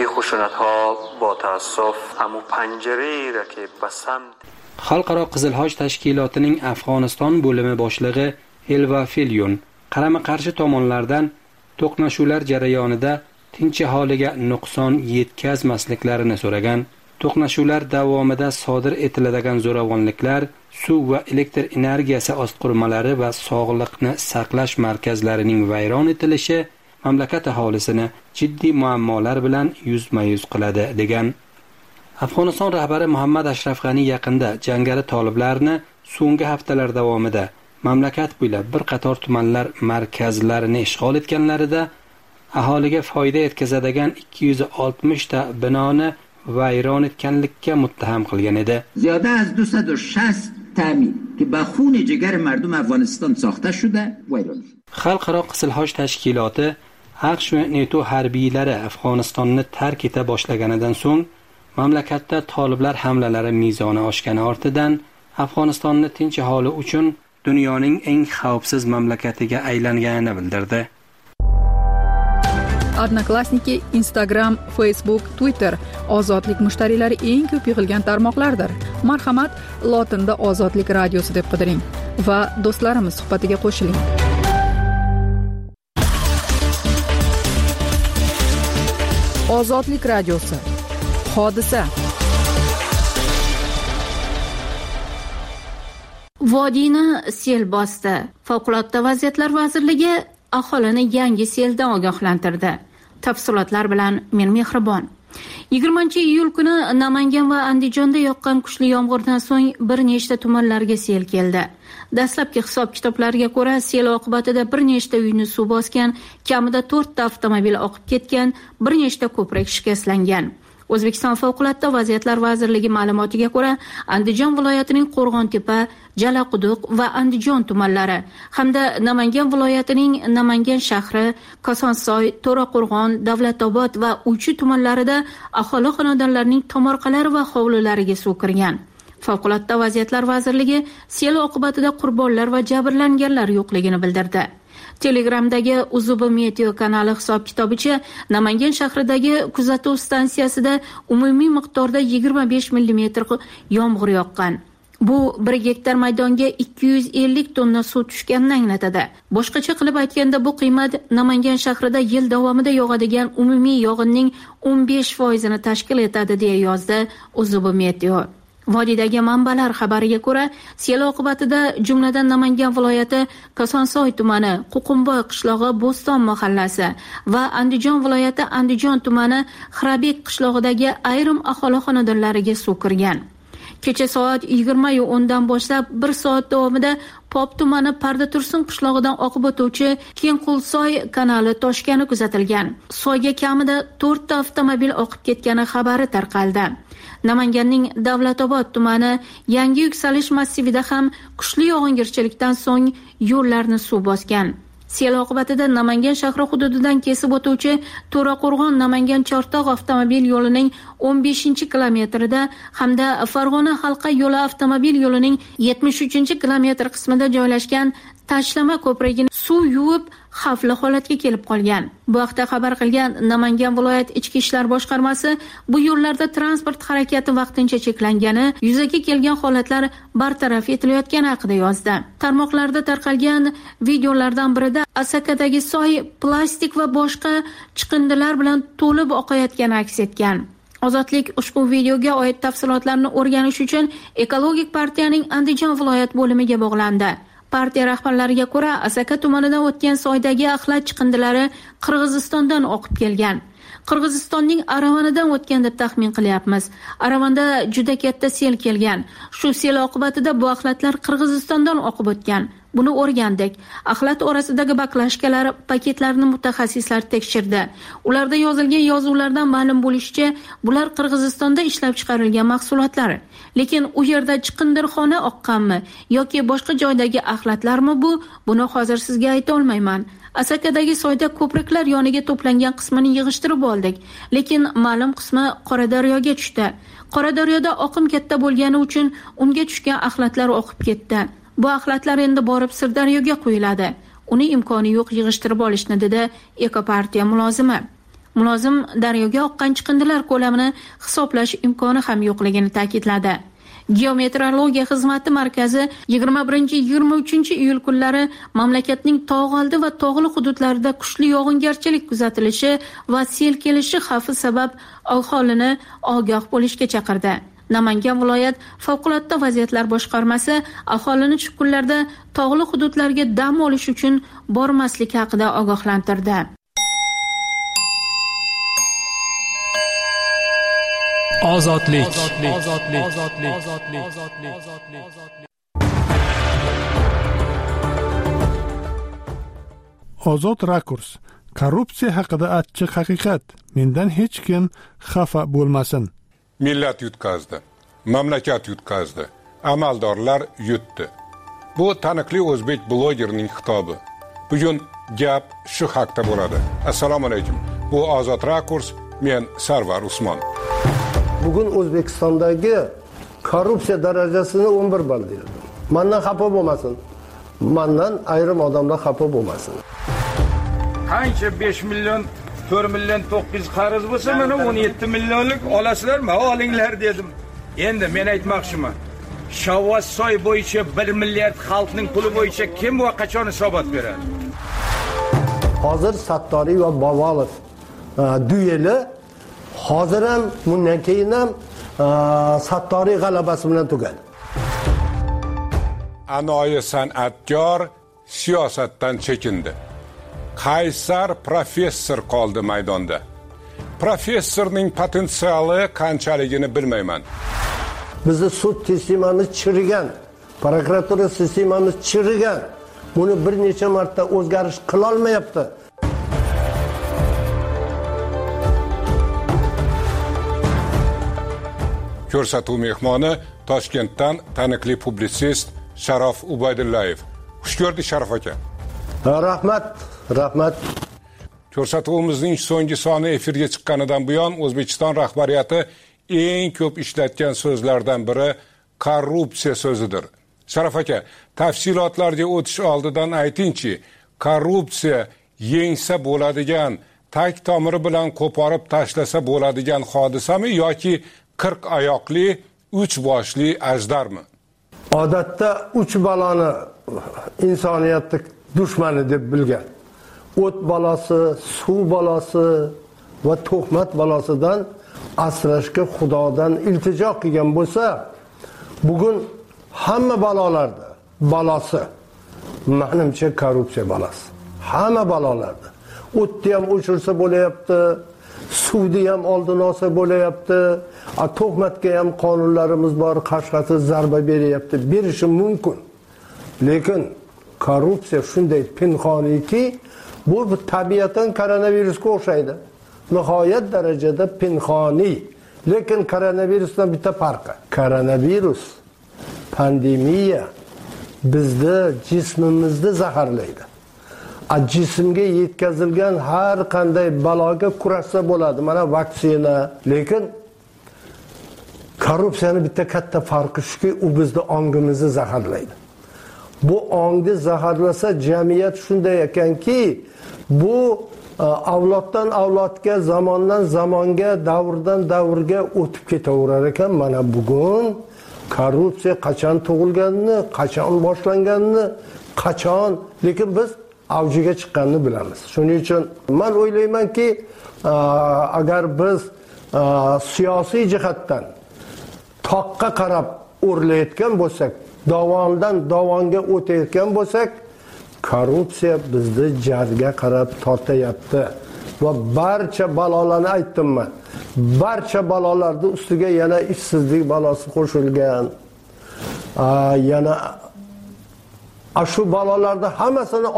Xalqaro Qizil tashkilotining Afg'oniston bo'limi boshlig'i Elva Filyun qarama-qarshi tomonlardan to'qnashuvlar jarayonida tinch aholiga nuqson yetkazmasliklarini so'ragan. To'qnashuvlar davomida sodir etiladigan zo'ravonliklar suv va elektr energiyasi ostqurmalari va sog'liqni saqlash markazlarining vayron etilishi, mamlakat aholisini jiddiy muammolar bilan yuzma-yuz qiladi degan. Afg'oniston rahbari Muhammad Ashraf G'ani yaqinda jangari toliblarni so'nggi haftalar davomida mamlakat bo'ylab bir qator tumanlar markazlarini ishg'ol etganlarida aholiga foyda yetkazadigan 260 ta binoni vayron etganlikka muttaham qilgan edi. زیاده از 260 تامین که با خون جگر مردم افغانستان ساخته شده ویران شد. Xalqaro Qizil Xoch tashkiloti AQSh va NATO harbiylari Afg'onistonni tark eta boshlaganidan so'ng mamlakatda toliblar hamlalari mezoni oshgani ortidan Afg'onistonni tinch aholi uchun dunyoning eng xavfsiz mamlakatiga aylanganini bildirdi. Odnoklassniki, Instagram, Facebook, Twitter ozodlik mushtariylari eng ko'p yig'ilgan tarmoqlardir. Marhamat, lotinda Ozodlik radiosi deb qidiring va do'stlarimiz suhbatiga qo'shiling. Ozodlik radiosi. Hodisa. Vodiyni sel bosdi. Favqulodda vaziyatlar vazirligi aholini yangi seldan ogohlantirdi. Tafsilotlar bilan men Mehribon. 20-iyul kuni Namangan va Andijonda yoqqan kuchli yomg'irdan so'ng bir nechta tumanlarga sel keldi. Dastlabki hisob-kitoblarga ko'ra, sel oqibatida bir nechta uyni suv bosgan, kamida 4 ta avtomobil oqib ketgan, bir nechta ko'prik shikastlangan. O'zbekiston Favqulodda vaziyatlar vazirligi ma'lumotiga ko'ra, Andijon viloyatining Qo'rg'ontepa, Jalaquduq va Andijon tumanlari hamda Namangan viloyatining Namangan shahri, Kosonsoy, To'raqo'rg'on, Davlatobod va Uychi tumanlarida aholi xonadonlarining tomorqalari va hovlilariga suv kirgan. Favqulodda vaziyatlar vazirligi sel oqibatida qurbonlar va jabrlanganlar yo'qligini bildirdi. Telegramdagi Uzubi Meteo kanali hisob-kitobicha Namangan shahridagi kuzatuv stansiyasida umumiy miqdorda 25 mm yomg'ir yoqqan. Bu 1 gektar maydonga 250 tonna suv tushganini anglatadi. Boshqacha qilib aytganda, bu qiymat Namangan shahrida yil davomida yog'adigan umumiy yog'inning 15% tashkil etadi, deya yozdi Uzubi Meteo. Vodiydagi manbalar xabariga ko'ra, sel oqibatida jumladan Namangan viloyati Kosonsoy tumani, Ququmboy qishlog'i Bo'ston mahallasi va Andijon viloyati Andijon tumani Xirabek qishlog'idagi ayrim aholi xonadonlariga suv kirgan. Kecha soat 20:10 dan boshlab 1 soat davomida Pop tumani Parda Tursun qishlog'idan oqib o'tuvchi Kengqulsoy kanali toshgani kuzatilgan. Soyga kamida 4 ta avtomobil oqib ketgani xabari tarqaldi. Namanganning Davlatobod tumani Yangi yuksalish massivida ham kuchli yog'ingarchilikdan so'ng yo'llarni suv bosgan. Sel oqibatida Namangan shahri hududidan kesib o'tuvchi To'raqo'rg'on Namangan Chortoq avtomobil yo'lining 15-kilometrida hamda Farg'ona halqa yo'li avtomobil yo'lining 73-kilometr qismida joylashgan tashlama ko'prigini suv yuvib xavfli holatga kelib qolgan. Bu haqda xabar qilgan Namangan viloyat ichki ishlar boshqarmasi bu yo'llarda transport harakati vaqtincha cheklangani, yuzaga kelgan holatlar bartaraf etilayotgani haqida yozdi. Tarmoqlarda tarqalgan videolardan birida Asakadagi soy plastik va boshqa chiqindilar bilan to'lib oqayotgani aks etgan. Ozodlik ushbu videoga oid tafsilotlarni o'rganish uchun Ekologik partiyaning Andijon viloyat bo'limiga bog'landi. Partiya rahbarlariga ko'ra, Asaka tumanidan o'tgan soydagi axlat chiqindilari Qirg'izistondan oqib kelgan. Qirg'izistonning Aravanidan o'tgan deb taxmin qilyapmiz. Aravanda juda katta sel kelgan. Shu sel oqibatida bu axlatlar Qirg'izistondan oqib o'tgan. Buni o'rgandik. Axlat orasidagi baklashkalar paketlarini mutaxassislar tekshirdi. Ularda yozilgan yozuvlardan ma'lum bo'lishicha, bular Qirg'izistonda ishlab chiqarilgan mahsulotlar. Lekin u yerda chiqindirxona oqqanmi yoki boshqa joydagi axlatlarmi buni hozir sizga ayta olmayman. Asakadagi soyda ko'priklar yoniga to'plangan qismini yig'ishtirib oldik, lekin ma'lum qismi Qoradaryoga tushdi. Qoradaryoda oqim katta bo'lgani uchun unga tushgan axlatlar oqib ketdi. Bu axlatlar endi borib Sirdaryoga quyiladi. Uni imkoni yo'q yig'ishtirib olishni, dedi Ekopartiya mulozimi. Mulozim daryoga oqqan chiqindilar ko'lamini hisoblash imkoni ham yo'qligini ta'kidladi. Geometrologiya xizmati markazi 21-23 iyul kunlari mamlakatning tog'oldi va tog'li hududlarida kuchli yog'ingarchilik kuzatilishi va sel kelishi xavfi sabab aholini ogoh bo'lishga chaqirdi. Namangan viloyat favqulodda vaziyatlar boshqarmasi aholini shu kunlarda tog'li hududlarga dam olish uchun bormaslik haqida ogohlantirdi. Ozodlik. Ozod rakurs. Korrupsiya haqida achchiq haqiqat. Mendan hech kim xafa bo'lmasin. Millat yutqazdi, mamlakat yutqazdi, amaldorlar yutdi. Bu taniqli o'zbek blogerning xitobi. Bugun gap shu haqda bo'ladi. Assalomu alaykum. Bu Ozod rakurs, men Sarvar Usmon. Bugun O'zbekistondagi korrupsiya darajasini 11 ball berdim. Mendan xafa bo'lmasin. Mendan ayrim odamlar xafa bo'lmasin. Qancha 5 million, 4 million 900 qarz bo'lsa, mana 17 millionlik olasizlarmi? Olinglar dedim. Endi men aytmoqchiman. Shavvozsoy bo'yicha 1 milliard xalqning puli bo'yicha kim va qachon hisobot beradi? Hozir Sattoriy va Bobolov dueli hozir ham, bundan keyin ham Sattoriy g'alabasi bilan tugadi. Anoyi san'atkor siyosatdan chekindi. Qaysar professor qoldi maydonda. Professorning potensiali qanchaligini bilmayman. Bizni sud sistemamiz chirigan, prokuratura sistemamiz chirigan. Buni bir necha marta o'zgarish qila olmayapti. Ko'rsatuv mehmoni Toshkentdan taniqli publitsist Sharof Ubaydullayev. Xush ko'rdik Sharof aka. Rahmat. Ko'rsatuvimizning so'nggi soni efirga chiqqanidan buyon O'zbekiston rahbariyati eng ko'p ishlatgan so'zlardan biri korrupsiya so'zidir. Sharof aka, tafsilotlarga o'tish oldidan aytingchi, korrupsiya yengsa bo'ladigan, tag tomiri bilan qo'porib tashlasa bo'ladigan hodisami yoki 40 oyoqli, 3 boshli ajdarmi? Odatda 3 baloni insoniyatning dushmani deb bilgan. O't balasi, suv balasi va tuhmat balasidan asrashga Xudodan iltijo qilgan bo'lsa, bugun hamma balolarda balasi menimcha korrupsiya balasi. Hamma balolarda. O'tni ham o'chirsa bo'layapti, suvni ham oldin olsa bo'layapti, tuhmatga ham qonunlarimiz bor, qashqasiz zarba beryapti, berishi mumkin. Lekin korrupsiya shunday pinhoniki, bu tabiatan koronavirusga o'xshaydi. Nihoyat darajada pinhoniy. Lekin koronavirusdan bitta farqi. Koronavirus, pandemiya bizni jismimizni zaharlaydi. Jismga yetkazilgan har qanday baloga kurashsa bo'ladi. Mana vaksina. Lekin korrupsiyaning bitta katta farqi shuki, u bizni ongimizni zaharlaydi. Bu ongni zaharlasa jamiyat shunday ekanki, bu avloddan avlodga, zamondan zamonga, davrdan davrga o'tib ketaverar ekan. Mana bugun korrupsiya qachon tug'ilganini, qachon boshlanganini, lekin biz avjiga chiqqanini bilamiz. Shuning uchun men o'ylaymanki, agar biz siyosiy jihatdan toqqa qarab o'rlayotgan bo'lsak, dovondan dovonga o'tayotgan bo'lsak, korrupsiya bizni jarga qarab tortayapti. Va barcha balolarni aytdim men. Barcha balolarning ustiga yana ishsizlik balosi qo'shilgan. Yana shu balolarda hammasini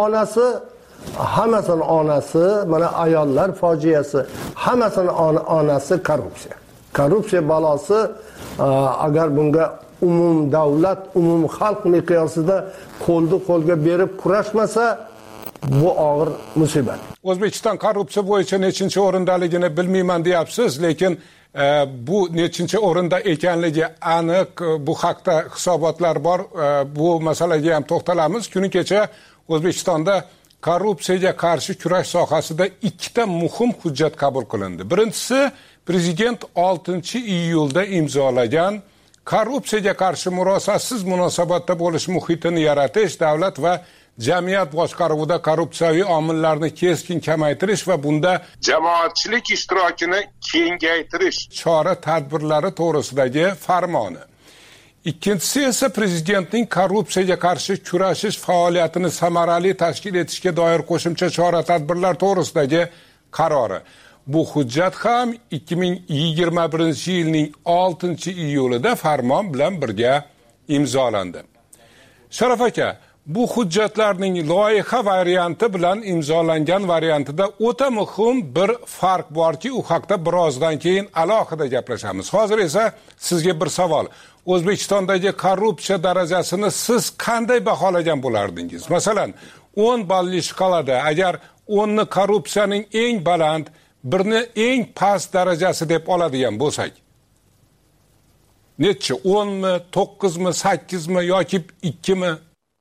onasi, mana ayollar fojiasi, hammasini onasi korrupsiya. Korrupsiya balosi agar bunga umum davlat, umum xalq miqyosida qo'lga berib kurashmasa, bu og'ir musibat. O'zbekiston korrupsiya bo'yicha nechinchi o'rindaligini bilmayman deyapsiz, lekin bu nechinchi o'rinda ekanligi aniq. Bu haqda hisobotlar bor. Bu masalaga ham to'xtalamiz. Kuni kecha O'zbekistonda korrupsiyaga qarshi kurash sohasida 2 ta muhim hujjat qabul qilindi. Birinchisi, prezident 6-iyulda imzolagan korrupsiyaga qarshi murosasiz munosabatda bo'lish muhitini yaratish, davlat va jamiyat boshqaruvida korrupsiyaviy omillarni keskin kamaytirish va bunda jamoatchilik ishtirokini kengaytirish chora-tadbirlari to'g'risidagi farmoni. Ikkinchisi esa prezidentning korrupsiyaga qarshi kurashish faoliyatini samarali tashkil etishga doir qo'shimcha chora-tadbirlar to'g'risidagi qarori. bu hujjat ham 2021-yilning 6-iyulida farmon bilan birga imzolandi. Sharof aka, bu hujjatlarning loyiha varianti bilan imzolangan variantida o'ta muhim bir farq borki, u haqda birozdan keyin alohida gaplashamiz. Hozir esa sizga bir savol. O'zbekistondagi korrupsiya darajasini siz qanday baholagan bo'lardingiz? Masalan, 10 balli shkalada agar 10 ni korrupsiyaning eng baland, birni eng past darajasi deb oladigan bo'lsak, necha? 10 mi, 9 mi, 8 mi yoki 2 mi?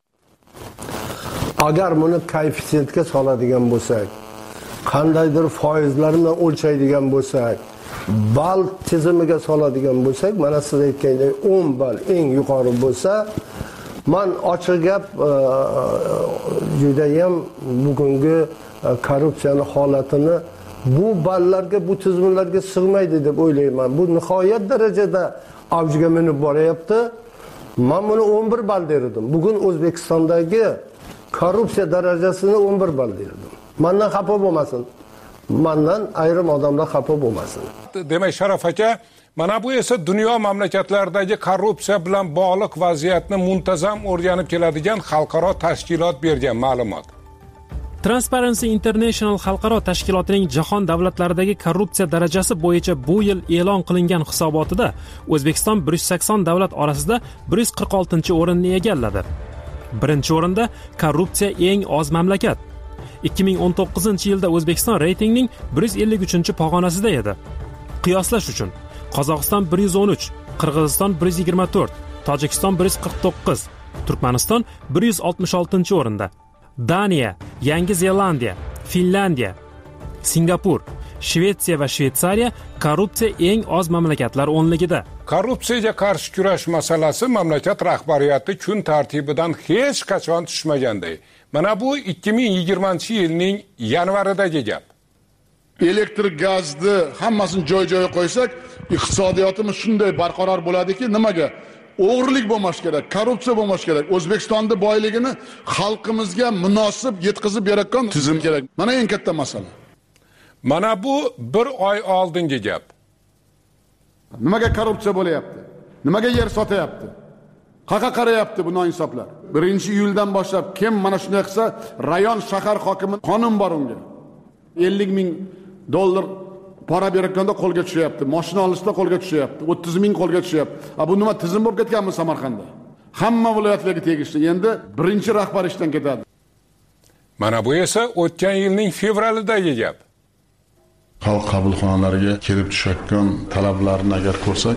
Agar buni koeffitsiyentga soladigan bo'lsak, qandaydir foizlar bilan o'lchaydigan bo'lsak, ball tizimiga soladigan bo'lsak, mana siz aytgandek 10 ball eng yuqori bo'lsa, men ochiq gap juda ham bugungi korrupsiyaning holatini bu ballarga, bu tizimlarga sig'maydi deb o'ylayman. Bu nihoyat darajada avjiga minib boryapti. Men buni 11 ball derdim. Bugun O'zbekistondagi korrupsiya darajasini 11 ball derdim. Mendan xafa bo'lmasin. Mendan ayrim odamlar xafa bo'lmasin. Demak, Sharof aka, mana bu esa dunyo mamlakatlaridagi korrupsiya bilan bog'liq vaziyatni muntazam o'rganib keladigan xalqaro tashkilot bergan ma'lumot. Transparency International xalqaro tashkilotining jahon davlatlaridagi korrupsiya darajasi bo'yicha bu yil e'lon qilingan hisobotida O'zbekiston 180 davlat orasida 146-o'rinni egalladi. Birinchi o'rinda korrupsiya eng oz mamlakat. 2019-yilda O'zbekiston reytingning 153-pog'onasida edi. Qiyoslash uchun Qozog'iston 113, Qirg'iziston 124, Tojikiston 149, Turkmaniston 166-o'rinda. Daniya, Yangi Zelandiya, Finlandiya, Singapur, Shvetsiya va Shveysariya korrupsiya eng oz mamlakatlar o'nligida. Korrupsiyaga qarshi kurash masalasi mamlakat rahbariyati kun tartibidan hech qachon tushmaganday. Mana bu 2020-yilning yanvaridagi gap. Elektr gazni hammasini joy-joyiga qo'ysak, iqtisodiyotimiz shunday barqaror bo'ladiki, nimaga? O'g'rilik bo'lmash kerak, korrupsiya bo'lmash kerak. O'zbekistonning boyligini xalqimizga munosib yetkazib beradigan tizim kerak. Mana eng katta masala. Mana bu bir oy oldingi gap. Nimaga korrupsiya bo'layapti? Nimaga yer sotyapti? Qaqa qarayapti bu noinsoflar. 1-iyuldan boshlab kim mana shunday qilsa, rayon shahar hokimi qonun bor unga. 50 ming dollar para berayotganda qo'lga tushyapti. Mashina olishda qo'lga tushyapti. 30 ming qo'lga tushyapti. Bu nima tizim bo'lib ketganmi Samarqandda? Hamma viloyatlarga tegishli. Endi birinchi rahbar ishdan ketadi. Mana bu esa o'tgan yilning fevralidagi gap. Xalq qabulxonalariga kelib tushayotgan talablarni agar ko'rsak,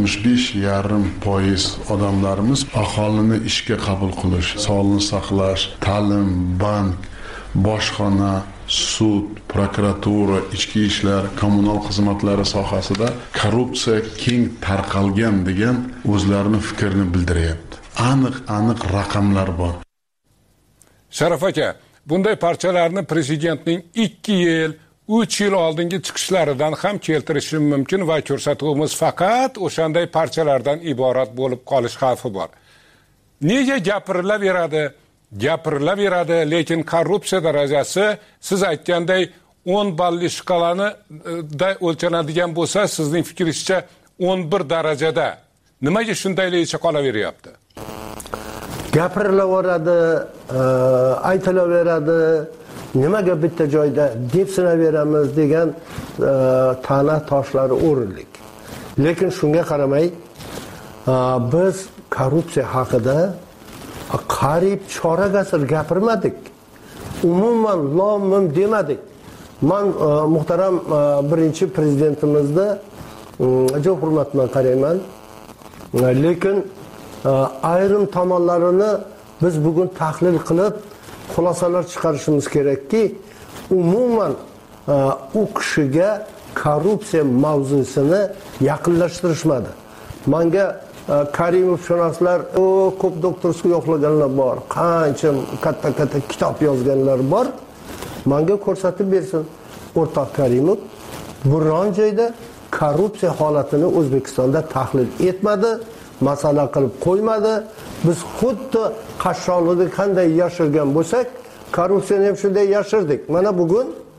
65,5% odamlarimiz aholini ishga qabul qilish, sog'liqni saqlash, ta'lim, bank, bojxona, sud, prokuratura, ichki ishlar, kommunal xizmatlari sohasida korrupsiya keng tarqalgan degan o'zlarining fikrini bildiryapti. Aniq raqamlar bor. Sharof aka, bunday parchalarni prezidentning 2 yil 3 yil oldingi chiqishlaridan ham keltirishim mumkin va ko'rsatuvimiz faqat o'shanday parchalardan iborat bo'lib qolish xavfi bor. Nega gapirilaveradi, lekin korrupsiya darajasi siz aytganday 10 balli shkalani da o'lchanadigan bo'lsa, sizning fikringizcha 11 darajada. Nimaga shundayligicha qolaveryapti? Gapirilaveradi, aytilaveradi. Nimaga bitta joyda depsinaveramiz degan ta'na toshlari o'rinlik. Lekin shunga qaramay, biz korrupsiya haqida qariyb chorak asr gapirmadik. Umuman lom-mim demadik. Men muhtaram birinchi prezidentimizni juda hurmat bilan qarayman. Lekin ayrim tomonlarini biz bugun tahlil qilib xulosalar chiqarishimiz kerakki, umuman u kishiga korrupsiya mavzusini yaqinlashtirishmadi. Menga Karimovshunoslar, ko'p doktorskiy o'qiganlar bor, qancha katta kitob yozganlar bor. Menga ko'rsatib bersin. O'rtoq Karimov biron joyda korrupsiya holatini O'zbekistonda tahlil etmadi, masala qilib qo'ymadi. Biz xuddi qashshoqlikni qanday yashirgan bo'lsak, korrupsiyani ham shunday yashirdik. Mana bugun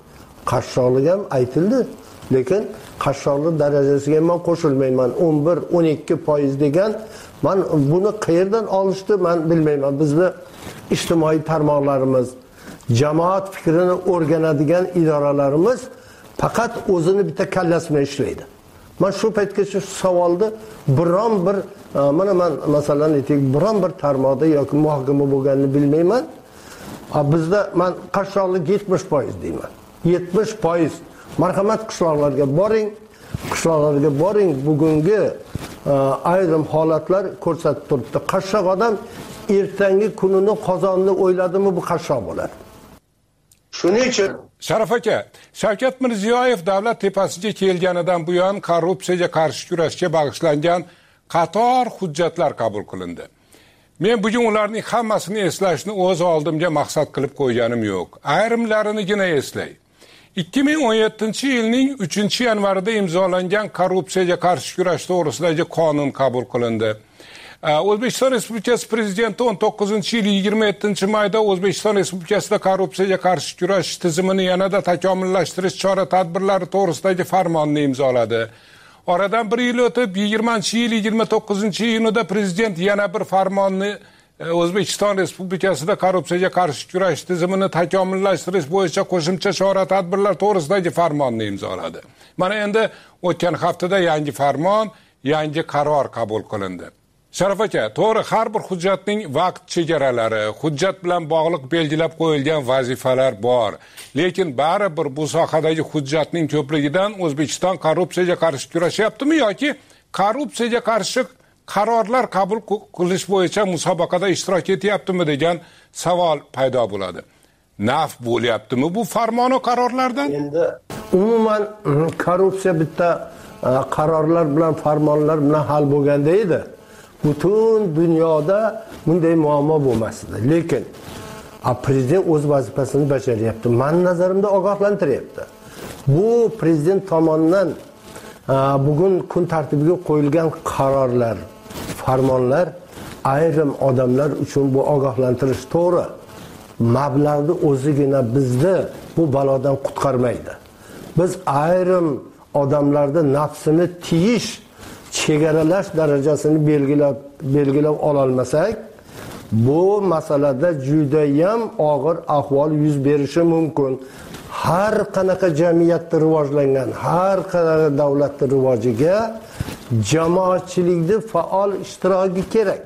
qashshoqlik ham aytildi, lekin qashshoqlik darajasiga men qo'shilmayman. 11-12% degan, men buni qayerdan olishdi men bilmayman. Bizni ijtimoiy tarmoqlarimiz, jamoat fikrini o'rganadigan idoralarimiz faqat o'zini bitta kallasini ishlaydi. Men shu paytgacha shu savolni biron bir mana men masalan aytaylik, biron bir tarmoqda yoki muhokama bo'lganini bilmayman. Bizda men qashshoqlik 70% deyman. 70%. Marhamat qishloqlarga boring, bugungi ayrim holatlar ko'rsatib turibdi. Qashshoq odam ertangi kunini, qozonni o'yladimi, bu qashshoq bo'ladi. Shuning uchun Sharaf aka, Shavkat Mirziyoyev davlat tepasiga kelganidan buyon korrupsiyaga qarshi kurashga bag'ishlangan qator hujjatlar qabul qilindi. Men bugun ularning hammasini eslashni o'z oldimga maqsad qilib qo'yganim yo'q. Ayrimlarinigina eslay. 2017-yilning 3-yanvarida imzolangan korrupsiyaga qarshi kurash to'g'risidagi qonun qabul qilindi. O'zbekiston Respublikasi Prezidenti 19-yil 27-mayda O'zbekiston Respublikasida korrupsiyaga qarshi kurash tizimini yanada takomillashtirish chora-tadbirlari to'g'risidagi farmonni imzoladi. Oradan bir yil o'tib, 20-yil 29-iyunida Prezident yana bir farmonni O'zbekiston Respublikasida korrupsiyaga qarshi kurash tizimini takomillashtirish bo'yicha qo'shimcha chora-tadbirlar to'g'risidagi farmonni imzoladi. Mana endi o'tgan haftada yangi farmon, yangi qaror qabul qilindi. Sharaf aka, to'g'ri, har bir hujjatning vaqt chegaralari, hujjat bilan bog'liq belgilab qo'yilgan vazifalar bor. Lekin baribir bu sohadagi hujjatning ko'pligidan O'zbekiston korrupsiyaga qarshi kurashyaptimi yoki korrupsiyaga qarshi qarorlar qabul qilish bo'yicha musobaqada ishtirok etyaptimi degan savol paydo bo'ladi. Naf bo'lyaptimi bu farmon va qarorlardan? Endi umuman korrupsiya bitta qarorlar bilan, farmonlar bilan hal bo'lganda edi. Butun dunyoda bunday muammo bo'lmasdi. Lekin prezident o'z vazifasini bajaryapti. Men nazarimda ogohlantiryapti. Bu prezident tomonidan bugun kun tartibiga qo'yilgan qarorlar, farmonlar ayrim odamlar uchun bu ogohlantirish to'g'ri. Mablag'ni o'zigina bizni bu balodan qutqarmaydi. Biz ayrim odamlarda nafsini tiyish, chegaralash darajasini belgilab ololmasak, bu masalada juda ham og'ir ahvol yuz berishi mumkin. Har qanaqa jamiyatda rivojlangan, har qanaqa davlatda rivojiga jamoatchilikning faol ishtiroki kerak.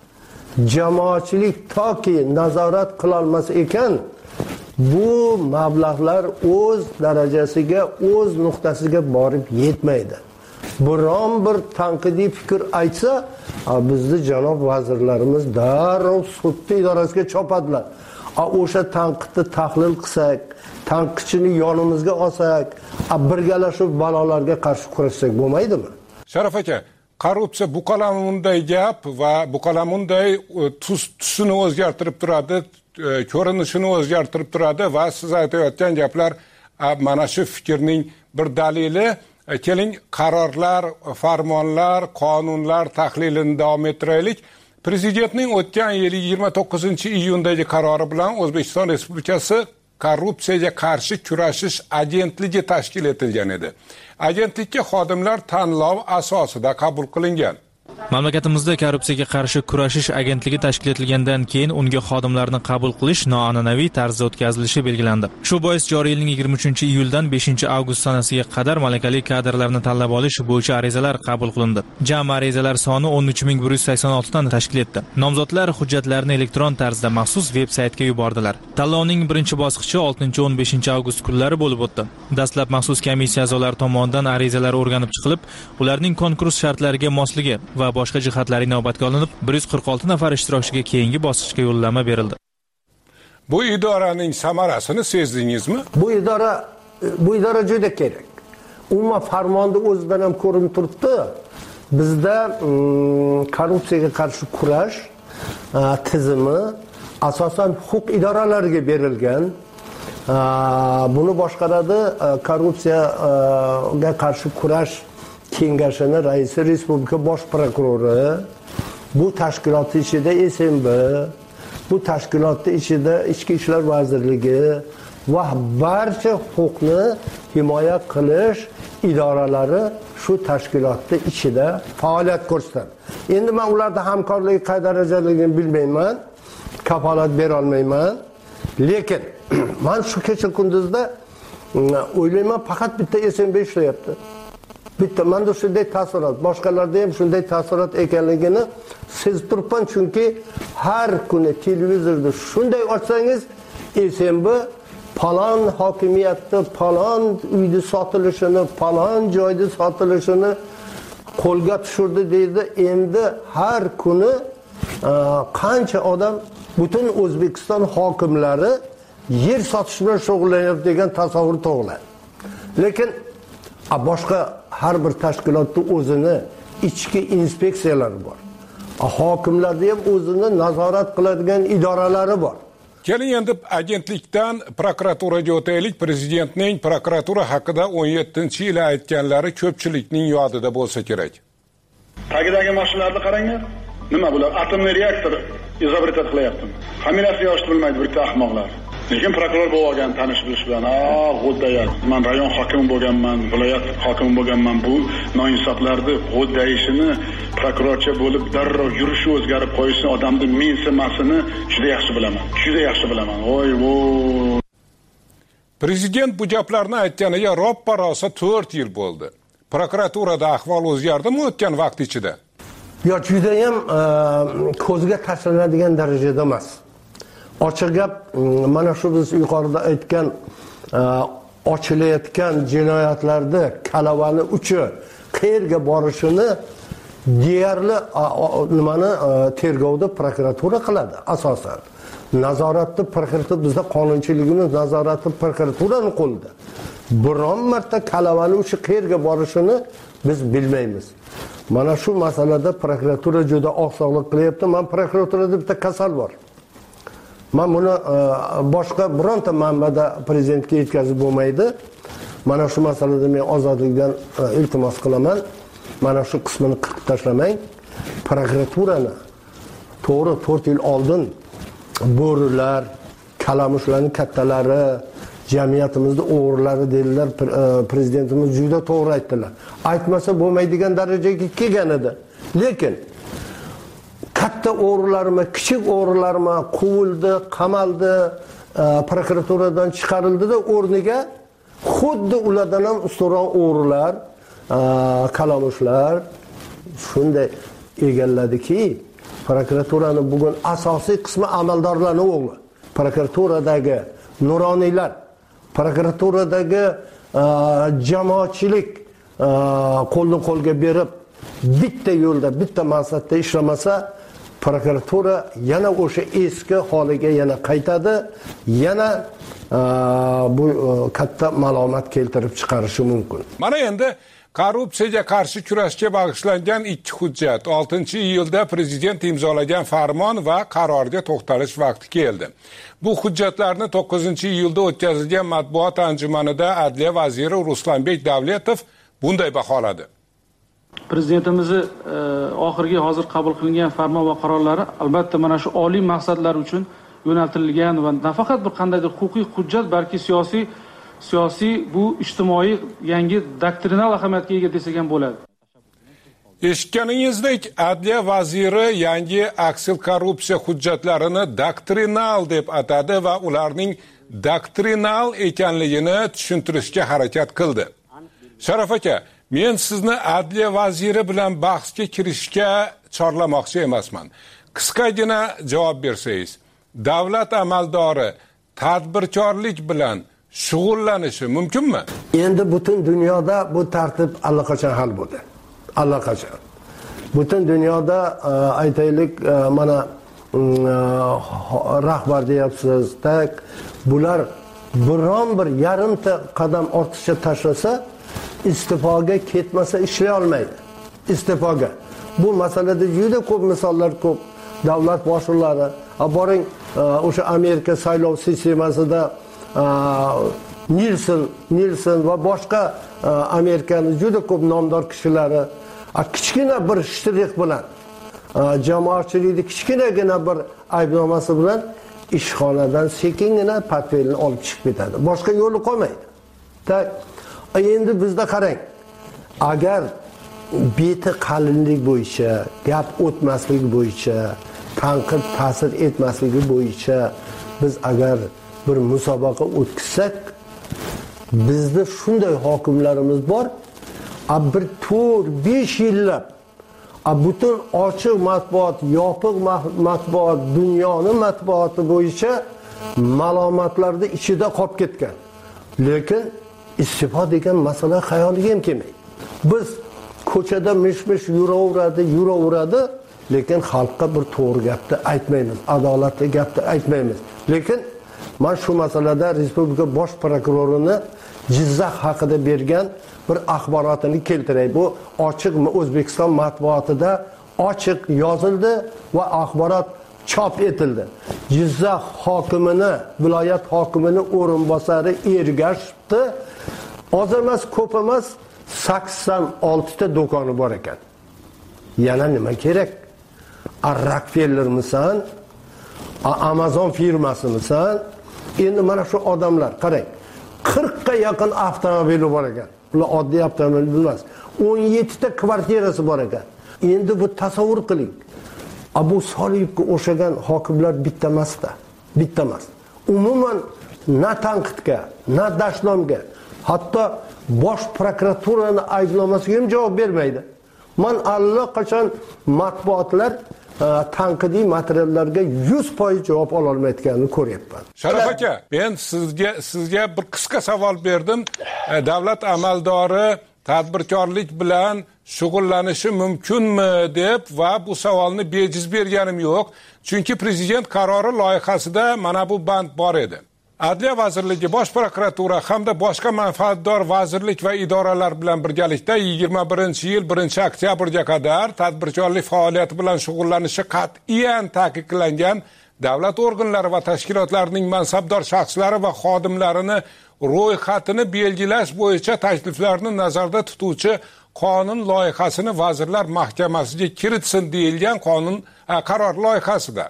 Jamoatchilik toki nazorat qila olmasa ekan, bu mablag'lar o'z darajasiga, o'z nuqtasiga borib yetmaydi. Biron bir tanqidiy fikr aytsa, bizni janob vazirlarimiz darrov sud idorasiga chopadilar. O'sha tanqidni tahlil qilsak, tanqidchini yonimizga olsak, birgalashib balolarga qarshi kurashsak bo'lmaydimi? Sharaf aka, korrupsiya bu qalamunday gap va bu qalamunday tusini o'zgartirib turadi, ko'rinishini o'zgartirib turadi va siz aytayotgan gaplar mana shu fikrning bir dalili. Keling, qarorlar, farmonlar, qonunlar tahlilini davom ettiraylik. Prezidentning o'tgan yil 29-iyundagi qarori bilan O'zbekiston Respublikasi korrupsiyaga qarshi kurashish agentligi tashkil etilgan edi. Agentlikka xodimlar tanlov asosida qabul qilingan. Mamlakatimizda korrupsiyaga qarshi kurashish agentligi tashkil etilgandan keyin unga xodimlarni qabul qilish noan'anaviy tarzda o'tkazilishi belgilandi. Shu bois joriy yilning 23-iyuldan 5-avgust sanasiga qadar malakali kadrlarni tanlab olish bo'yicha arizalar qabul qilindi. Jami arizalar soni 13186 dan tashkil etdi. Nomzodlar hujjatlarini elektron tarzda maxsus veb-saytga yubordilar. Tanlovning birinchi bosqichi 6-15-avgust kunlari bo'lib o'tdi. Dastlab maxsus komissiya a'zolari tomonidan arizalar o'rganib chiqilib, ularning konkurs shartlariga mosligi va boshqa jihatlari inobatga olinib, 146 nafar ishtirokchiga keyingi bosqichga yo'llanma berildi. Bu idoraning samarasini sezdingizmi? Bu idora juda kerak. Umuman farmonda o'zidan ham ko'rinib turibdi. Bizda korrupsiyaga qarshi kurash tizimi asosan huquq idoralariga berilgan. Buni boshqaradi korrupsiyaga qarshi kurash Kengashini raisi Respublika bosh prokurori, bu tashkilot ichida SMB, bu tashkilotning ichida Ichki ishlar vazirligi, va barcha huquqni himoya qilish idoralari shu tashkilotni ichida faoliyat ko'rsatadi. Endi men ularda hamkorlik qay darajaligini bilmayman, kafolat bera olmayman, lekin men shu kecha kunduzda o'ylayman faqat bitta SMB ishlayapti. Bitta menda shunday taassurot, boshqalarda ham shunday taassurot ekanligini sezib turibman, chunki har kuni televizorda shunday ochsangiz SMB falon hokimiyatda falon uyni sotilishini, falon joyda sotilishini qo'lga tushirdi deydi. Endi har kuni qancha odam, butun O'zbekiston hokimlari yer sotish bilan shug'ullanyapti degan tasavvur tug'iladi. Lekin boshqa har bir tashkilotda o'zini ichki inspeksiyalari bor. Hokimlarda ham o'zini nazorat qiladigan idoralari bor. Keling endi agentlikdan prokuraturaga o'taylik. Prezidentning prokuratura haqida 17-yil aytganlari ko'pchilikning yodida bo'lsa kerak. Tagidagi mashinalarni qaranglar. Nima bular? Atomli reaktor izobritat qilyaptimi? Familiyasini yozishtirmaydi bitta ahmoqlar. Lekin prokuror bo'lib olgan, tanish bilish bilan, g'o'ddayat. Men rayon hokimi bo'lganman, viloyat hokimi bo'lganman. Bu noinsoflarni g'o'ddayishini, prokurorcha bo'lib darrov yurishi o'zgarib qo'yishni, odamni mensimasini juda yaxshi bilaman. Juda yaxshi bilaman. Voy. Prezident bu gaplarni aytganiga roppa-rosa 4 yil bo'ldi. Prokuraturada ahvol o'zgardimi o'tgan vaqt ichida? Yo'q, juda ham ko'zga tashlanadigan darajada emas. Ochiq gap, mana shu biz yuqorida aytgan ochilayotgan jinoyatlarda kalavani uchi qayerga borishini deyarli nimani tergovda prokuratura qiladi asosan. Nazoratni prokuratura, bizda qonunchiligimiz nazorati prokuraturaning qo'lida. Biron marta kalavani uchi qayerga borishini biz bilmaymiz. Mana shu masalada prokuratura juda oqsoqlik qilyapti. Men prokuraturada bitta kasal bor. Men buni boshqa bironta manbada prezidentga yetkazib bo'lmaydi. Mana shu masalada men ozodlikdan iltimos qilaman. Mana shu qismini qirqib tashlamang. Prokuraturani to'g'ri 4 yil oldin bo'rilar, kalamushlarning kattalari, jamiyatimizda o'g'rilari dedilar, prezidentimiz juda to'g'ri aytdilar. Aytmasa bo'lmaydigan darajaga kelgan edi. Lekin katta o'g'rilarmi, kichik o'g'rilarmi quvildi, qamaldi, prokuraturadan chiqarildi-da, o'rniga xuddi ulardan ham ustunroq o'g'rilar, kalamushlar shunday egalladiki, prokuraturaning bugun asosiy qismi amaldorlarning o'g'li. Prokuraturadagi nuroniylar, prokuraturadagi jamoatchilik qo'ldan qo'lga berib bitta yo'lda, bitta maqsadda ishlamasa, prokuratura yana o'sha eski holiga yana qaytadi, yana bu katta malomat keltirib chiqarishi mumkin. Mana endi korrupsiyaga qarshi kurashga bag'ishlangan 2 hujjat, 6-iyulda prezident imzolagan farmon va qarorga to'xtalish vaqti keldi. Bu hujjatlarni 9-iyulda o'tkazilgan matbuot anjumanida Adliya vaziri Ruslanbek Davletov bunday baholadi. Prezidentimizni oxirgi hozir qabul qilingan farmon va qarorlari albatta mana shu oliy maqsadlar uchun yo'naltirilgan va nafaqat bir qandaydir huquqiy hujjat, balki siyosiy bu ijtimoiy yangi doktrinal ahamiyatga ega desak ham bo'ladi. Eshitganingizdek, Adliya vaziri yangi aksil korrupsiya hujjatlarini doktrinal deb atadi va ularning doktrinal ekanligini tushuntirishga harakat qildi. Sharaf aka, men sizni Adliya vaziri bilan bahsga kirishga chorlamoqchi emasman. Qisqagina javob bersangiz, davlat amaldori tadbirkorlik bilan shug'ullanishi mumkinmi? Endi butun dunyoda bu tartib allaqachon hal bo'ldi. Allaqachon. Butun dunyoda aytaylik, mana rahbar deyapsiz, tak bular biron bir yarimta qadam ortiqcha tashlasa, istifoga ketmasa ishlay olmaydi. Istifoga. Bu masalada juda ko'p misollar ko'p. Davlat boshliqlari, boring o'sha Amerika saylov sistemasida Nilsen va boshqa Amerikaning juda ko'p nomdor kishilari kichkina bir shtrix bilan jamoatchilikning kichkinagina bir aybnomasi bilan ishxonadan sekingina portfelini olib chiqib ketadi. Boshqa yo'li qolmaydi. Endi bizda qarang. Agar beti qalinlik bo'yicha, gap o'tmasligi bo'yicha, tanqid ta'sir etmasligi bo'yicha biz agar bir musobaqa o'tkazsak, bizda shunday hokimlarimiz bor, bir 4-5 yillab butun ochiq matbuot, yopiq matbuot, dunyoning matbuoti bo'yicha ma'lumotlarda ichida qolib ketgan. Lekin istiqo degan masala xayoliga ham kelmaydi. Biz ko'chada mish-mish yuraveradi, lekin xalqqa bir to'g'ri gapni aytmaymiz, adolatli gapni aytmaymiz. Lekin men shu masalada Respublika bosh prokurorini Jizzax haqida bergan bir axborotini keltiray. Bu ochiq O'zbekiston matbuotida ochiq yozildi va axborot chop etildi. Jizzax hokimini, viloyat hokimini o'rinbosari Ergashevni oz emas, ko'p emas 86 ta do'koni bor ekan. Yana nima kerak? Rockefellermisan, Amazon firmasimisan? Endi mana shu odamlar qarang. 40 ga yaqin avtomobili bor ekan. Ular oddiy avtomobil emas. 17 ta kvartirasi bor ekan. Endi bu tasavvur qiling. Abu Soliyevga o'xshagan hokimlar bitta emas-da. Bitta emas. Umuman na tanqidga, na dashnomga, hatto bosh prokuraturani ayblamasiga ham javob bermaydi. Men allaqachon matbuotlar tanqidiy materiallarga 100% javob ola olmayotganini ko'ryapman. Sharaf aka, men sizga bir qisqa savol berdim. Davlat amaldori tadbirkorlik bilan shug'ullanishi mumkinmi deb va bu savolni bejiz berganim yo'q. Chunki prezident qarori loyihasida mana bu band bor edi. Adliya vazirligi, Bosh prokuratura hamda boshqa manfaatdor vazirlik va idoralar bilan birgalikda 21-yil 1-oktyabrga qadar tadbirkorlik faoliyati bilan shug'ullanishi qat'iyan ta'kidlangan davlat organlari va tashkilotlarining mansabdor shaxslari va xodimlarini ro'yxatini belgilash bo'yicha takliflarni nazarda tutuvchi qonun loyihasini Vazirlar Mahkamasiga kiritsin deyilgan qaror loyihasida.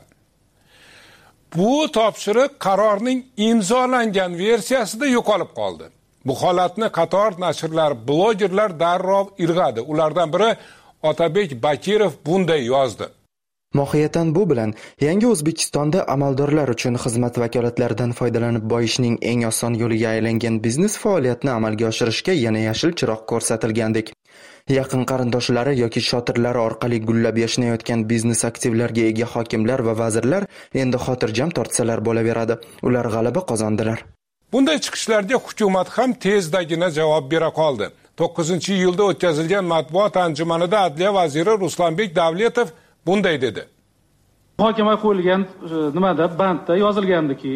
Bu topshiriq qarorning imzolangan versiyasida yo'qolib qoldi. Bu holatni qator nashrlar, blogerlar darrov ilg'adi. Ulardan biri Otabek Bakirov bunday yozdi. Mohiyatan bu bilan yangi O'zbekistonda amaldorlar uchun xizmat vakolatlaridan foydalanib boyishning eng oson yo'liga aylangan biznes faoliyatini amalga oshirishga yana yashil chiroq ko'rsatilgandek. Yaqin qarindoshlari yoki shotirlari orqali gullab yashnayotgan biznes aktivlarga ega hokimlar va vazirlar endi xotirjam tortsalar bo'laveradi. Ular g'alaba qozondilar. Bunday chiqishlarga hukumat ham tezdagina javob bera qoldi. 9-iyulda o'tkazilgan matbuot anjumanida Adliya vaziri Ruslanbek Davletov bunday dedi. Muhokama qo'yilgan nimada bandda yozilgandiki,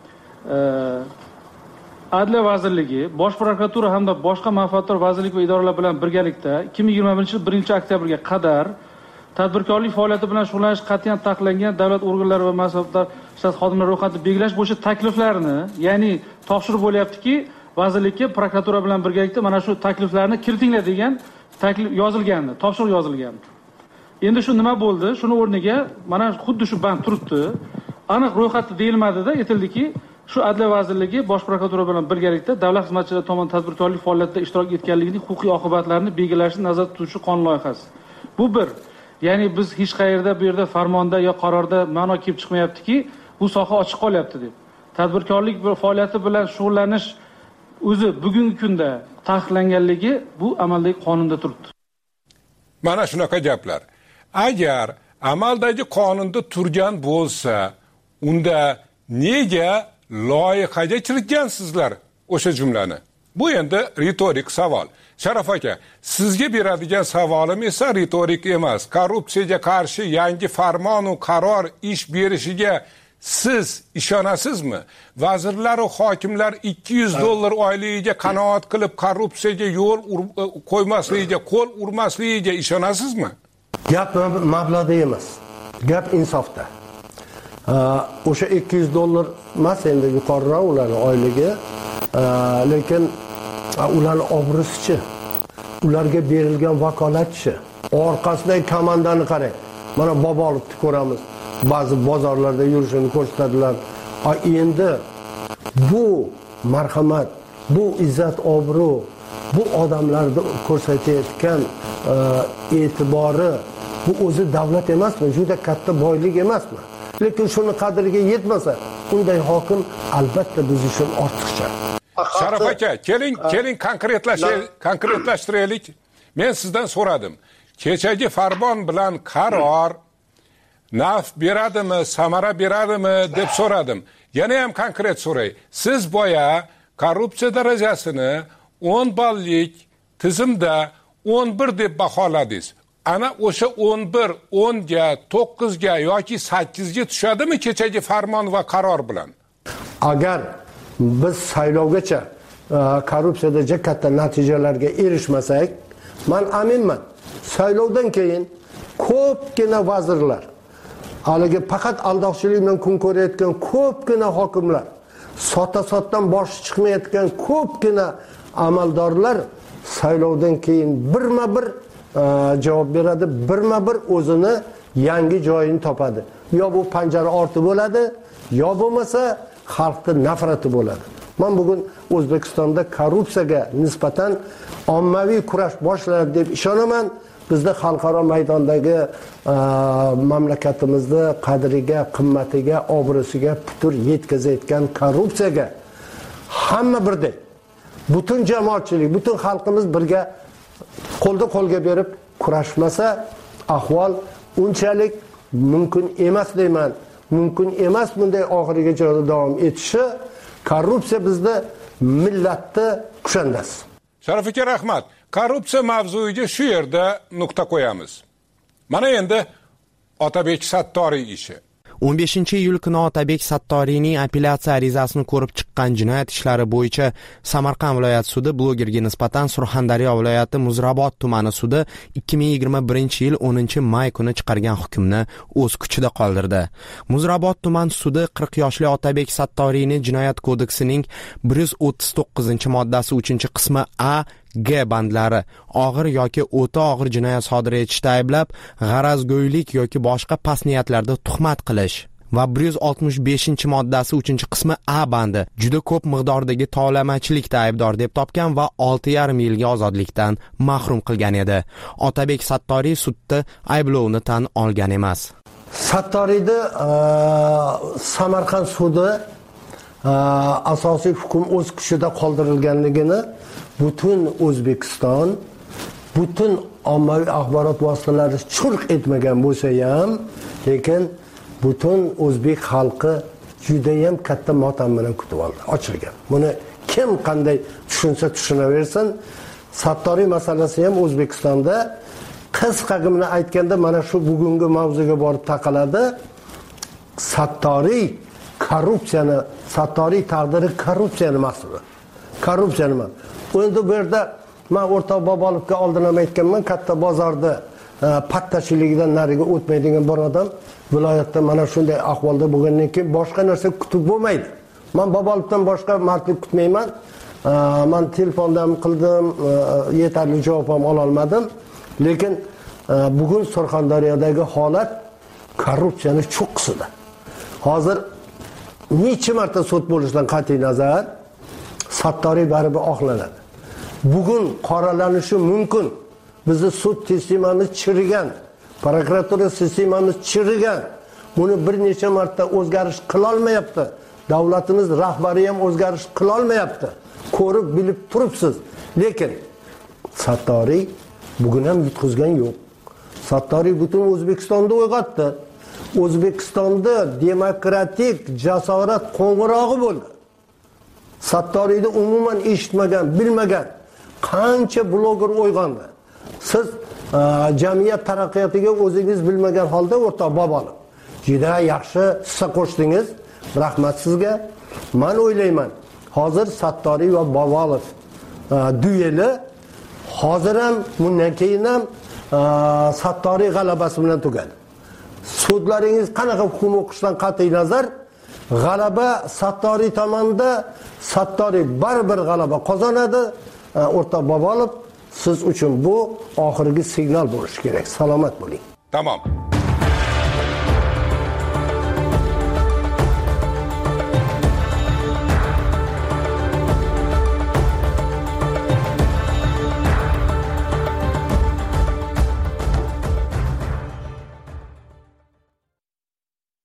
Adliya vazirligi, Bosh prokuratura hamda boshqa manfaatdor vazirlik va idoralar bilan birgalikda 2020-yil 1-oktyabrga qadar tadbirkorlik faoliyati bilan shug'ullanish qat'iyan taqiqlangan davlat organlari va mansabdor shaxs xodimlar ro'yxatini belgilash bo'yicha takliflarni, ya'ni topshiriq bo'lyaptiki, vazirlikka prokuratura bilan birgalikda mana shu takliflarni kiritinglar degan taklif yozilgandi, topshiriq yozilgandi. Endi shu nima bo'ldi? Shuni o'rniga mana xuddi shu band turibdi. Aniq ro'yxatda deyilmadi-da, aytildiki, shu Adliya vazirligi Bosh prokuratura bilan birgalikda davlat xizmatchilari tomonidan tadbirkorlik faoliyatida ishtirok etganligining huquqiy oqibatlarini belgilashni nazarda tutuvchi qonun loyihasi. Bu bir. Ya'ni biz hech qayerda bu yerda farmonda yo qarorda ma'no kelib chiqmayaptiki, bu soha ochiq qolyapti deb. Tadbirkorlik faoliyati bilan shug'ullanish o'zi bugungi kunda taqiqlanganligi bu amaldagi qonunda turibdi. Mana shunaqa gaplar. Agar amaldagi qonunda turgan bo'lsa, unda nega loyihaga kiritgansizlar o'sha jumlani? Bu endi ritorik savol. Sharaf aka, sizga beradigan savolim esa ritorik emas. Korrupsiyaga qarshi yangi farmon va qaror ish berishiga siz ishonasizmi? Vazirlar va hokimlar $200 oyligiga qanoat qilib korrupsiyaga yo'l qo'ymasligiga, qo'l urmasligiga ishonasizmi? Gap mablag'da emas. Gap insofda. O'sha $200 emas endi yuqoriroq ularning oyligi, lekin ularning obro'si, ularga berilgan vakolatchi, orqasidagi komandani qarang. Mana Bobolovni ko'ramiz. ba'zi bozorlarda yurishini ko'rsatadilar. Endi bu marhamat, bu izzat obro', bu odamlarni ko'rsatayotgan e'tibori, bu o'zi davlat emasmi? Juda katta boylik emasmi? Lekin shuni qadriga yetmasa, unday hokim albatta biz uchun ortiqcha. Sharaf aka, keling konkretlashtiraylik. Men sizdan so'radim. Kechagi farmon bilan qaror naf beradimi, samara beradimi deb so'radim. Yana ham konkret so'ray. Siz boya korrupsiya darajasini 10 ballik tizimda 11 deb baholadingiz. Ana o'sha 11, 10 ga, 9 ga yoki 8 ga tushadimi kechagi farmon va qaror bilan? Agar biz saylovgacha korrupsiyada juda katta natijalarga erishmasak, men aminman, saylovdan keyin ko'pgina vazirlar, haligi faqat aldoqchilik bilan kun ko'rayotgan ko'pgina hokimlar, sotdan boshi chiqmayotgan ko'pgina amaldorlar saylovdan keyin birma-bir javob beradi, birma-bir o'zini yangi joyini topadi. Yo bu panjara orti bo'ladi, yo bo'lmasa xalqning nafrati bo'ladi. Men bugun O'zbekistonda korrupsiyaga nisbatan ommaviy kurash boshlanadi deb ishonaman. Bizda xalqaro maydondagi mamlakatimizni qadriga, qimmatiga, obro'siga putur yetkazayotgan korrupsiyaga hamma birdek, butun jamoatchilik, butun xalqimiz birga qo'lda qo'lga berib kurashmasa, ahvol unchalik mumkin emas deyman. Mumkin emas bunday oxirigacha davom etishi. Korrupsiya bizda millatni kushandasi. Sharaf aka, rahmat. Korrupsiya mavzuiga shu yerda nuqta qo'yamiz. Mana endi Otabek Sattoriy ishi. 15-iyul kuni Otabek Sattoriyning apellyatsiya arizasini ko'rib chiqqan jinoyat ishlari bo'yicha Samarqand viloyat sudi blogerga nisbatan Surxondaryo viloyati Muzrabot tumani sudi 2021-yil 10-may kuni chiqargan hukmni o'z kuchida qoldirdi. Muzrabot tuman sudi 40 yoshli Otabek Sattoriyni jinoyat kodeksining 139-moddasi 3-qismi A G bandlari og'ir yoki o'ta og'ir jinoyat sodir etishda ayblab, g'arazgo'ylik yoki boshqa past niyatlarda tuhmat qilish va 165-moddasi 3-qismi A bandi juda ko'p miqdordagi tovlamachilikda aybdor deb topgan va 6,5 yilga ozodlikdan mahrum qilgan edi. Otabek Sattoriy sudda ayblovni tan olgan emas. Sattoriyni Samarqand sudi asosiy hukm o'z kuchida qoldirilganligini butun O'zbekiston, butun ommaviy axborot vositalari churq etmagan bo'lsa ham, lekin butun o'zbek xalqi juda ham katta motam bilan kutib oldi, ochilgan. Buni kim qanday tushunsa tushunaversin, Sattoriy masalasi ham O'zbekistonda qisqagina aytganda mana shu bugungi mavzuga borib taqaladi. Sattoriy korrupsiyani, Sattoriy taqdiri korrupsiyani mahsuli. Korrupsiya nima? Endi bu yerda men o'rtoq Bobolovga oldin ham aytganman, katta bozorda pattachiligidan nariga o'tmaydigan bir odam viloyatda mana shunday ahvolda bo'lgandan keyin boshqa narsa kutib bo'lmaydi. Men Bobolovdan boshqa mardlik kutmayman. Men telefondan qildim, yetarli javob ham ola olmadim. Lekin bugun Surxondaryodagi holat korrupsiyani cho'qqisida. Hozir necha marta sud bo'lishidan qat'iy nazar Sattoriy baribir oqlanadi. Bugun qoralanishi mumkin. Bizni sud sistemamiz chirigan, prokuratura sistemamiz chirigan. Buni bir necha marta o'zgarish qila olmayapti. Davlatimiz rahbari ham o'zgarish qila olmayapti. Ko'rib bilib turibsiz. Lekin Sattoriy bugun ham yutqizgan yo'q. Sattoriy butun O'zbekistonda uyg'otdi. O'zbekistonda demokratik jasorat qo'ng'irog'i bo'ldi. Sattoriyni umuman eshitmagan, bilmagan qancha bloger uyg'ondi. Siz jamiyat taraqqiyotiga o'zingiz bilmagan holda o'rtoq Bobolov juda yaxshi hissa qo'shdingiz. Rahmat sizga. Men o'ylayman, hozir Sattoriy va Bobolov dueli hozir ham, bundan keyin ham Sattoriy g'alabasi bilan tugadi. Sudlaringiz qanaqa hukm o'qishdan qat'iy nazar, g'alaba Sattoriy tomonida, Sattoriy baribir g'alaba qozonadi. O'rtoq Bobolov, siz uchun bu oxirgi signal bo'lishi kerak. Salomat bo'ling. Tamam.